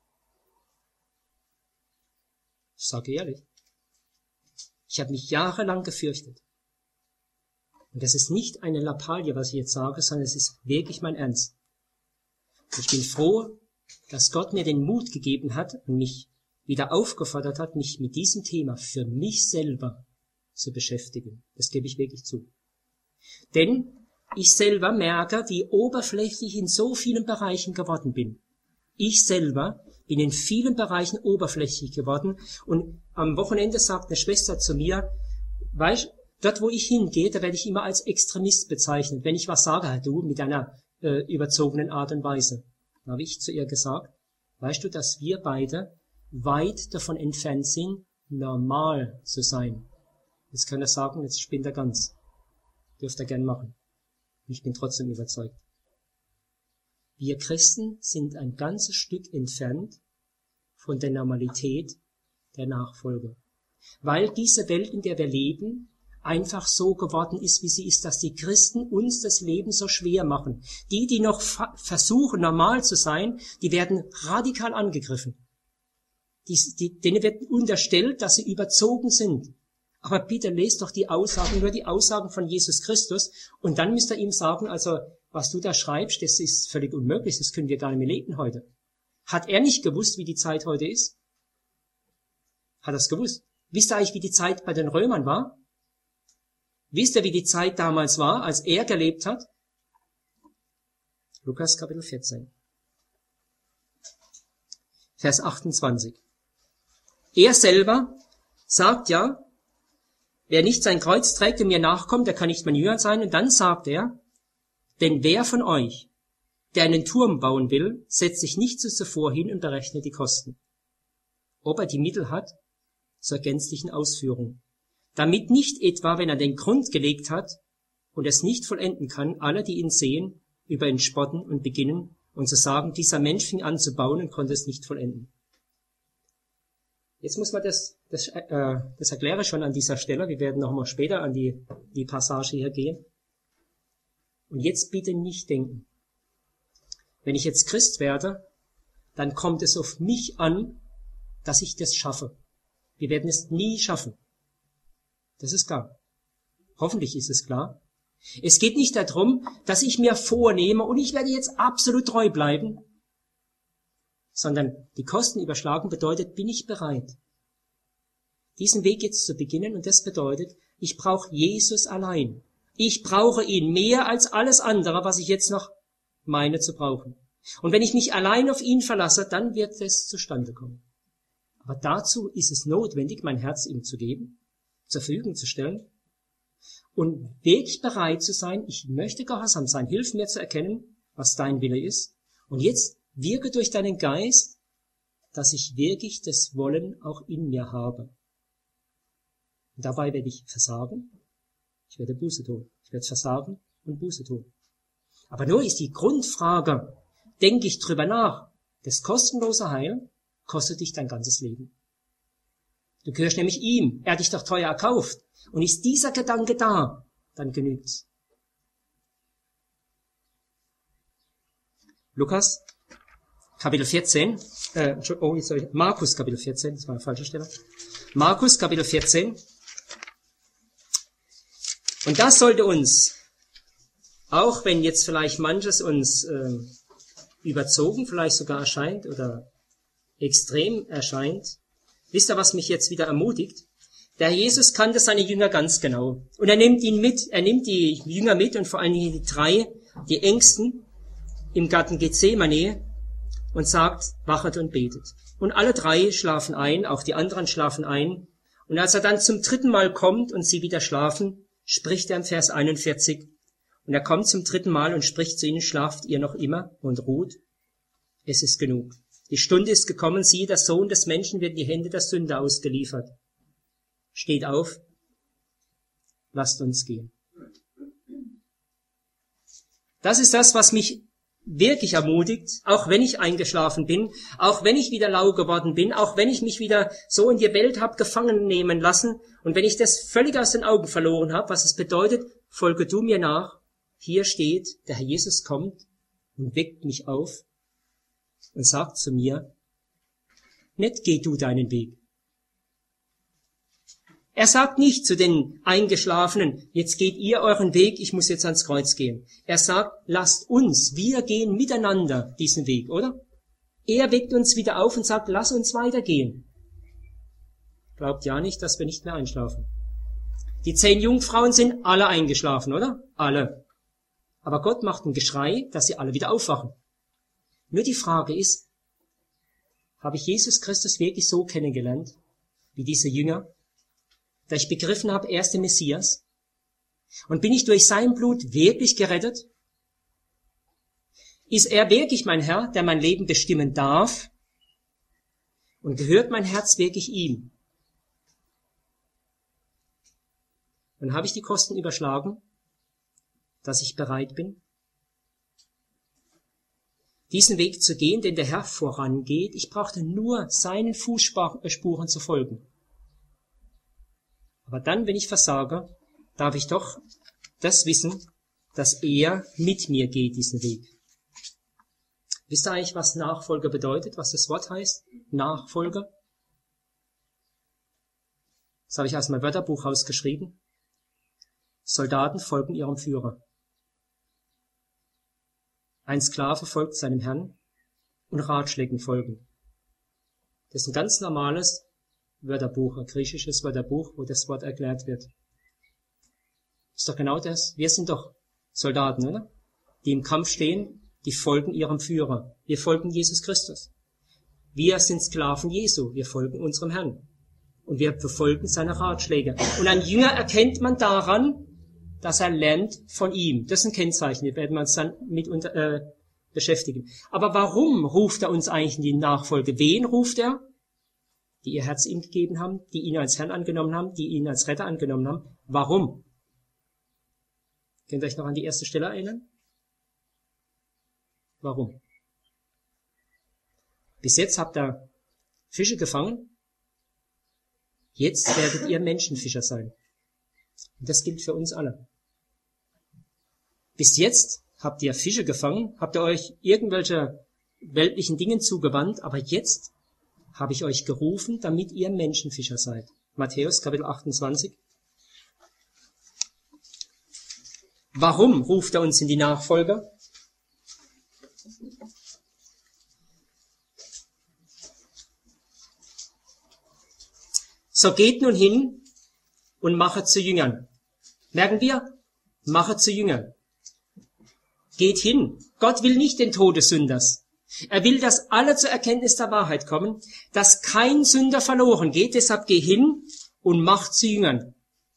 Ich sage ehrlich, ich habe mich jahrelang gefürchtet. Und das ist nicht eine Lappalie, was ich jetzt sage, sondern es ist wirklich mein Ernst. Und ich bin froh, dass Gott mir den Mut gegeben hat und mich wieder aufgefordert hat, mich mit diesem Thema für mich selber zu beschäftigen. Das gebe ich wirklich zu. Denn ich selber merke, wie oberflächlich ich in so vielen Bereichen geworden bin. Ich selber bin in vielen Bereichen oberflächlich geworden. Und am Wochenende sagt eine Schwester zu mir, weißt, dort wo ich hingehe, da werde ich immer als Extremist bezeichnet, wenn ich was sage, halt du, mit einer äh, überzogenen Art und Weise. Da habe ich zu ihr gesagt, weißt du, dass wir beide weit davon entfernt sind, normal zu sein. Jetzt kann er sagen, jetzt spinnt er ganz. Dürft er gern machen. Ich bin trotzdem überzeugt. Wir Christen sind ein ganzes Stück entfernt von der Normalität der Nachfolger. Weil diese Welt, in der wir leben, einfach so geworden ist, wie sie ist, dass die Christen uns das Leben so schwer machen. Die, die noch fa- versuchen, normal zu sein, die werden radikal angegriffen. Die, die, denen wird unterstellt, dass sie überzogen sind. Aber bitte lest doch die Aussagen, nur die Aussagen von Jesus Christus, und dann müsst ihr ihm sagen, also was du da schreibst, das ist völlig unmöglich, das können wir gar nicht mehr leben heute. Hat er nicht gewusst, wie die Zeit heute ist? Hat er es gewusst? Wisst ihr eigentlich, wie die Zeit bei den Römern war? Wisst ihr, wie die Zeit damals war, als er gelebt hat? Lukas Kapitel vierzehn. Vers achtundzwanzig. Er selber sagt ja, wer nicht sein Kreuz trägt und mir nachkommt, der kann nicht mein Jünger sein. Und dann sagt er, denn wer von euch, der einen Turm bauen will, setzt sich nicht zuvor hin und berechnet die Kosten, ob er die Mittel hat zur gänzlichen Ausführung, damit nicht etwa, wenn er den Grund gelegt hat und es nicht vollenden kann, alle, die ihn sehen, über ihn spotten und beginnen und zu sagen, dieser Mensch fing an zu bauen und konnte es nicht vollenden. Jetzt muss man das, das, äh, das erkläre ich schon an dieser Stelle. Wir werden nochmal später an die, die Passage hier gehen. Und jetzt bitte nicht denken, wenn ich jetzt Christ werde, dann kommt es auf mich an, dass ich das schaffe. Wir werden es nie schaffen. Das ist klar. Hoffentlich ist es klar. Es geht nicht darum, dass ich mir vornehme und ich werde jetzt absolut treu bleiben, sondern die Kosten überschlagen bedeutet, bin ich bereit, diesen Weg jetzt zu beginnen, und das bedeutet, ich brauche Jesus allein. Ich brauche ihn mehr als alles andere, was ich jetzt noch meine zu brauchen. Und wenn ich mich allein auf ihn verlasse, dann wird es zustande kommen. Aber dazu ist es notwendig, mein Herz ihm zu geben, zur Verfügung zu stellen und wirklich bereit zu sein, ich möchte gehorsam sein, hilf mir zu erkennen, was dein Wille ist. Und jetzt wirke durch deinen Geist, dass ich wirklich das Wollen auch in mir habe. Und dabei werde ich versagen, ich werde Buße tun. Ich werde versagen und Buße tun. Aber nur ist die Grundfrage, denke ich drüber nach, das kostenlose Heil kostet dich dein ganzes Leben. Du gehörst nämlich ihm, er hat dich doch teuer erkauft. Und ist dieser Gedanke da, dann genügt's. Lukas, Kapitel vierzehn, äh, oh, sorry, Markus, Kapitel vierzehn, das war eine falsche Stelle. Markus, Kapitel vierzehn. Und das sollte uns, auch wenn jetzt vielleicht manches uns äh, überzogen vielleicht sogar erscheint oder extrem erscheint, wisst ihr, was mich jetzt wieder ermutigt? Der Jesus kannte seine Jünger ganz genau. Und er nimmt ihn mit, er nimmt die Jünger mit und vor allen Dingen die drei, die Ängsten, im Garten Gethsemane und sagt, wachet und betet. Und alle drei schlafen ein, auch die anderen schlafen ein. Und als er dann zum dritten Mal kommt und sie wieder schlafen, spricht er im Vers einundvierzig, und er kommt zum dritten Mal und spricht zu ihnen, schlaft ihr noch immer und ruht? Es ist genug. Die Stunde ist gekommen, siehe, der Sohn des Menschen wird in die Hände der Sünder ausgeliefert. Steht auf, lasst uns gehen. Das ist das, was mich wirklich ermutigt, auch wenn ich eingeschlafen bin, auch wenn ich wieder lau geworden bin, auch wenn ich mich wieder so in die Welt habe gefangen nehmen lassen und wenn ich das völlig aus den Augen verloren habe, was es bedeutet, folge du mir nach. Hier steht, der Herr Jesus kommt und weckt mich auf und sagt zu mir, nicht geh du deinen Weg. Er sagt nicht zu den Eingeschlafenen, jetzt geht ihr euren Weg, ich muss jetzt ans Kreuz gehen. Er sagt, lasst uns, wir gehen miteinander diesen Weg, oder? Er weckt uns wieder auf und sagt, lass uns weitergehen. Glaubt ja nicht, dass wir nicht mehr einschlafen. Die zehn Jungfrauen sind alle eingeschlafen, oder? Alle. Aber Gott macht ein Geschrei, dass sie alle wieder aufwachen. Nur die Frage ist, habe ich Jesus Christus wirklich so kennengelernt, wie diese Jünger? Da ich begriffen habe, er ist der Messias? Und bin ich durch sein Blut wirklich gerettet? Ist er wirklich mein Herr, der mein Leben bestimmen darf? Und gehört mein Herz wirklich ihm? Und habe ich die Kosten überschlagen, dass ich bereit bin, diesen Weg zu gehen, den der Herr vorangeht? Ich brauchte nur seinen Fußspuren zu folgen. Aber dann, wenn ich versage, darf ich doch das wissen, dass er mit mir geht, diesen Weg. Wisst ihr eigentlich, was Nachfolger bedeutet, was das Wort heißt? Nachfolger? Das habe ich aus meinem Wörterbuch rausgeschrieben. Soldaten folgen ihrem Führer. Ein Sklave folgt seinem Herrn und Ratschlägen folgen. Das ist ein ganz normales Wörterbuch, ein griechisches Wörterbuch, wo das Wort erklärt wird. Ist doch genau das. Wir sind doch Soldaten, oder? Die im Kampf stehen, die folgen ihrem Führer. Wir folgen Jesus Christus. Wir sind Sklaven Jesu. Wir folgen unserem Herrn. Und wir befolgen seine Ratschläge. Und ein Jünger erkennt man daran, dass er lernt von ihm. Das ist ein Kennzeichen. Wir werden uns dann mit unter, äh, beschäftigen. Aber warum ruft er uns eigentlich in die Nachfolge? Wen ruft er? Die ihr Herz ihm gegeben haben, die ihn als Herrn angenommen haben, die ihn als Retter angenommen haben. Warum? Könnt ihr euch noch an die erste Stelle erinnern? Warum? Bis jetzt habt ihr Fische gefangen. Jetzt werdet ihr Menschenfischer sein. Und das gilt für uns alle. Bis jetzt habt ihr Fische gefangen, habt ihr euch irgendwelche weltlichen Dingen zugewandt, aber jetzt habe ich euch gerufen, damit ihr Menschenfischer seid. Matthäus Kapitel achtundzwanzig. Warum ruft er uns in die Nachfolge? So geht nun hin und machet zu Jüngern. Merken wir? Machet zu Jüngern. Geht hin. Gott will nicht den Tod des Sünders. Er will, dass alle zur Erkenntnis der Wahrheit kommen, dass kein Sünder verloren geht. Deshalb geh hin und mach zu Jüngern.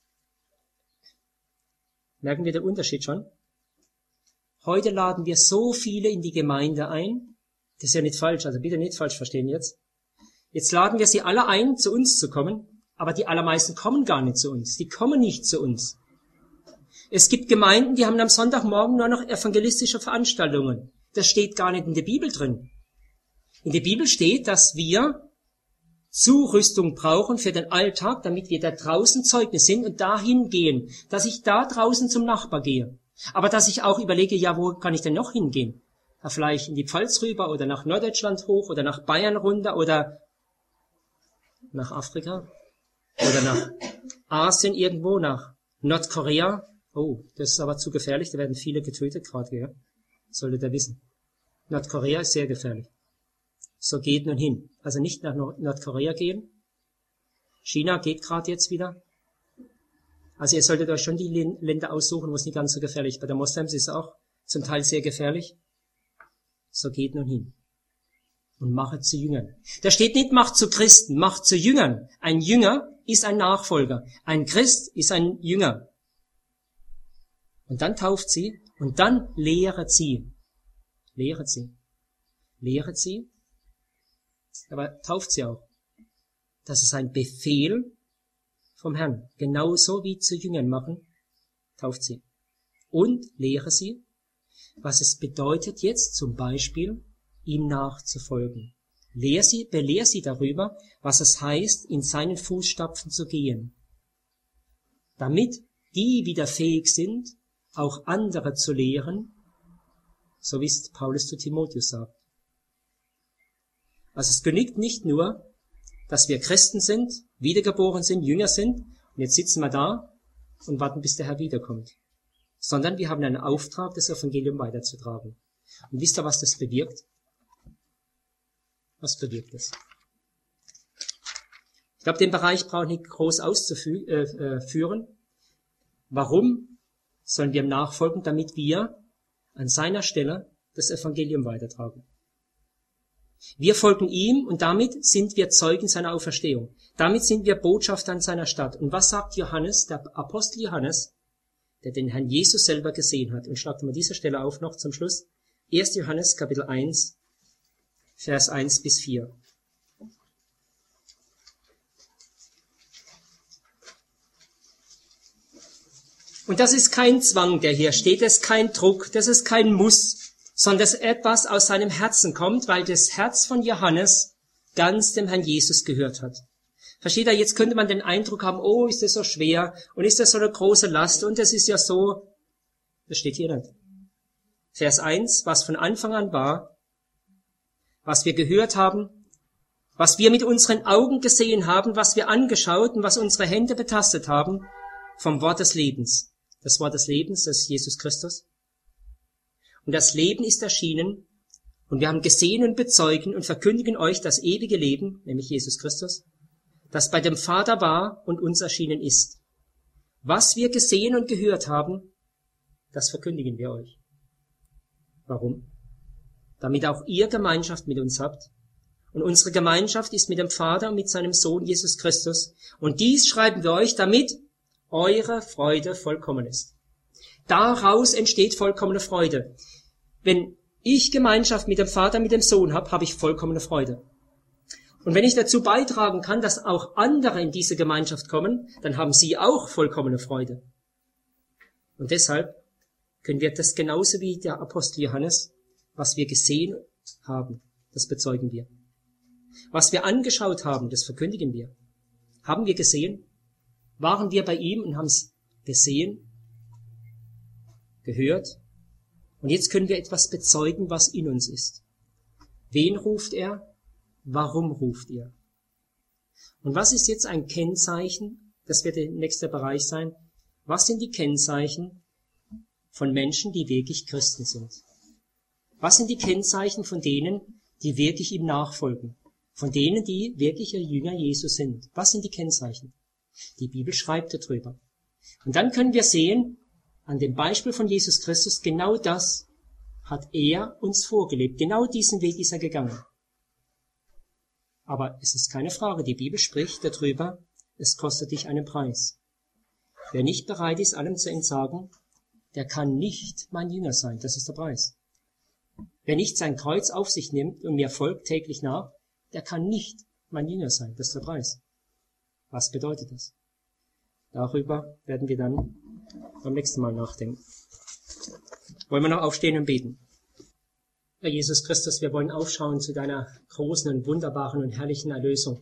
Merken wir den Unterschied schon? Heute laden wir so viele in die Gemeinde ein. Das ist ja nicht falsch, also bitte nicht falsch verstehen jetzt. Jetzt laden wir sie alle ein, zu uns zu kommen, aber die allermeisten kommen gar nicht zu uns. Die kommen nicht zu uns. Es gibt Gemeinden, die haben am Sonntagmorgen nur noch evangelistische Veranstaltungen. Das steht gar nicht in der Bibel drin. In der Bibel steht, dass wir Zurüstung brauchen für den Alltag, damit wir da draußen Zeugnis sind und dahin gehen, dass ich da draußen zum Nachbar gehe. Aber dass ich auch überlege, ja, wo kann ich denn noch hingehen? Ja, vielleicht in die Pfalz rüber oder nach Norddeutschland hoch oder nach Bayern runter oder nach Afrika oder nach Asien irgendwo, nach Nordkorea. Oh, das ist aber zu gefährlich, da werden viele getötet gerade, ja. Solltet ihr wissen. Nordkorea ist sehr gefährlich. So geht nun hin. Also nicht nach Nordkorea gehen. China geht gerade jetzt wieder. Also ihr solltet euch schon die Länder aussuchen, wo es nicht ganz so gefährlich ist. Bei der Moslems ist es auch zum Teil sehr gefährlich. So geht nun hin. Und machet zu Jüngern. Da steht nicht, macht zu Christen, macht zu Jüngern. Ein Jünger ist ein Nachfolger. Ein Christ ist ein Jünger. Und dann tauft sie und dann lehret sie. Lehret sie. Lehret sie. Aber tauft sie auch. Das ist ein Befehl vom Herrn. Genauso wie zu Jüngern machen, tauft sie. Und lehre sie. was es bedeutet jetzt zum Beispiel, ihm nachzufolgen. Lehr sie, belehr sie darüber, was es heißt, in seinen Fußstapfen zu gehen, damit die wieder fähig sind, auch andere zu lehren, so wie es Paulus zu Timotheus sagt. Also es genügt nicht nur, dass wir Christen sind, wiedergeboren sind, Jünger sind, und jetzt sitzen wir da und warten, bis der Herr wiederkommt, sondern wir haben einen Auftrag, das Evangelium weiterzutragen. Und wisst ihr, was das bewirkt? Was bewirkt das? Ich glaube, den Bereich brauche ich nicht groß auszuführen. Warum sollen wir ihm nachfolgen? Damit wir an seiner Stelle das Evangelium weitertragen. Wir folgen ihm und damit sind wir Zeugen seiner Auferstehung. Damit sind wir Botschafter an seiner Stadt. Und was sagt Johannes, der Apostel Johannes, der den Herrn Jesus selber gesehen hat? Und schlagt mal diese Stelle auf noch zum Schluss. erster Johannes Kapitel eins, Vers eins bis vier. Und das ist kein Zwang, der hier steht, das ist kein Druck, das ist kein Muss, sondern dass etwas aus seinem Herzen kommt, weil das Herz von Johannes ganz dem Herrn Jesus gehört hat. Versteht ihr, jetzt könnte man den Eindruck haben, oh, ist das so schwer und ist das so eine große Last und das ist ja so, das steht hier nicht. Vers eins, was von Anfang an war, was wir gehört haben, was wir mit unseren Augen gesehen haben, was wir angeschaut und was unsere Hände betastet haben, vom Wort des Lebens. Das Wort des Lebens, das ist Jesus Christus. Und das Leben ist erschienen, und wir haben gesehen und bezeugen und verkündigen euch das ewige Leben, nämlich Jesus Christus, das bei dem Vater war und uns erschienen ist. Was wir gesehen und gehört haben, das verkündigen wir euch. Warum? Damit auch ihr Gemeinschaft mit uns habt. Und unsere Gemeinschaft ist mit dem Vater und mit seinem Sohn Jesus Christus. Und dies schreiben wir euch, damit eure Freude vollkommen ist. Daraus entsteht vollkommene Freude. Wenn ich Gemeinschaft mit dem Vater, mit dem Sohn habe, habe ich vollkommene Freude. Und wenn ich dazu beitragen kann, dass auch andere in diese Gemeinschaft kommen, dann haben sie auch vollkommene Freude. Und deshalb können wir das genauso wie der Apostel Johannes, was wir gesehen haben, das bezeugen wir. Was wir angeschaut haben, das verkündigen wir. Haben wir gesehen? Waren wir bei ihm und haben es gesehen, gehört? Und jetzt können wir etwas bezeugen, was in uns ist. Wen ruft er? Warum ruft er? Und was ist jetzt ein Kennzeichen? Das wird der nächste Bereich sein. Was sind die Kennzeichen von Menschen, die wirklich Christen sind? Was sind die Kennzeichen von denen, die wirklich ihm nachfolgen? Von denen, die wirkliche Jünger Jesu sind? Was sind die Kennzeichen? Die Bibel schreibt darüber. Und dann können wir sehen, an dem Beispiel von Jesus Christus, genau das hat er uns vorgelebt. Genau diesen Weg ist er gegangen. Aber es ist keine Frage, die Bibel spricht darüber, es kostet dich einen Preis. Wer nicht bereit ist, allem zu entsagen, der kann nicht mein Jünger sein. Das ist der Preis. Wer nicht sein Kreuz auf sich nimmt und mir folgt täglich nach, der kann nicht mein Jünger sein. Das ist der Preis. Was bedeutet das? Darüber werden wir dann beim nächsten Mal nachdenken. Wollen wir noch aufstehen und beten? Herr Jesus Christus, wir wollen aufschauen zu deiner großen und wunderbaren und herrlichen Erlösung.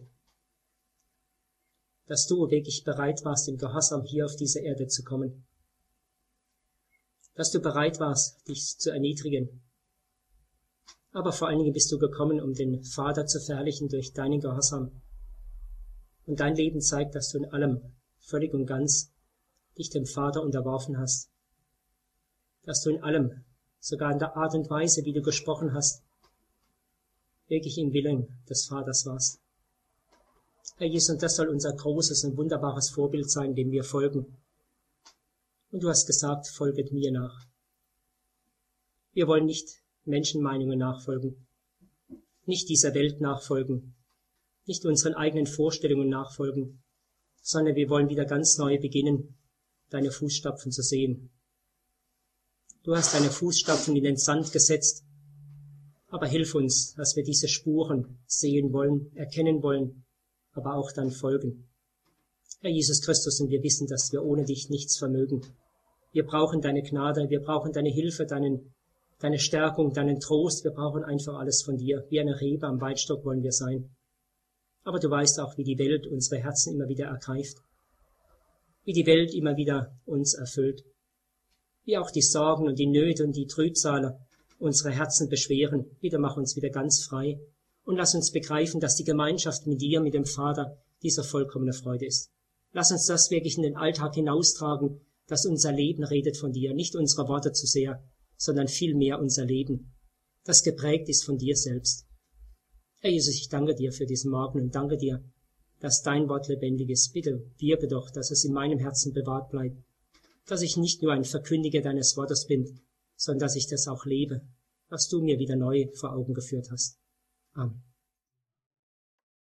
Dass du wirklich bereit warst, im Gehorsam hier auf diese Erde zu kommen. Dass du bereit warst, dich zu erniedrigen. Aber vor allen Dingen bist du gekommen, um den Vater zu verherrlichen durch deinen Gehorsam. Und dein Leben zeigt, dass du in allem völlig und ganz dich dem Vater unterworfen hast. Dass du in allem, sogar in der Art und Weise, wie du gesprochen hast, wirklich im Willen des Vaters warst. Herr Jesus, und das soll unser großes und wunderbares Vorbild sein, dem wir folgen. Und du hast gesagt, folget mir nach. Wir wollen nicht Menschenmeinungen nachfolgen, nicht dieser Welt nachfolgen, nicht unseren eigenen Vorstellungen nachfolgen, sondern wir wollen wieder ganz neu beginnen, deine Fußstapfen zu sehen. Du hast deine Fußstapfen in den Sand gesetzt, aber hilf uns, dass wir diese Spuren sehen wollen, erkennen wollen, aber auch dann folgen. Herr Jesus Christus, und wir wissen, dass wir ohne dich nichts vermögen. Wir brauchen deine Gnade, wir brauchen deine Hilfe, deinen deine Stärkung, deinen Trost. Wir brauchen einfach alles von dir. Wie eine Rebe am Weinstock wollen wir sein. Aber du weißt auch, wie die Welt unsere Herzen immer wieder ergreift. Wie die Welt immer wieder uns erfüllt. Wie auch die Sorgen und die Nöte und die Trübsale unsere Herzen beschweren. Bitte mach uns wieder ganz frei. Und lass uns begreifen, dass die Gemeinschaft mit dir, mit dem Vater, diese vollkommene Freude ist. Lass uns das wirklich in den Alltag hinaustragen, dass unser Leben redet von dir, nicht unsere Worte zu sehr, sondern vielmehr unser Leben, das geprägt ist von dir selbst. Herr Jesus, ich danke dir für diesen Morgen und danke dir, dass dein Wort lebendig ist. Bitte wirke doch, dass es in meinem Herzen bewahrt bleibt, dass ich nicht nur ein Verkündiger deines Wortes bin, sondern dass ich das auch lebe, was du mir wieder neu vor Augen geführt hast. Amen.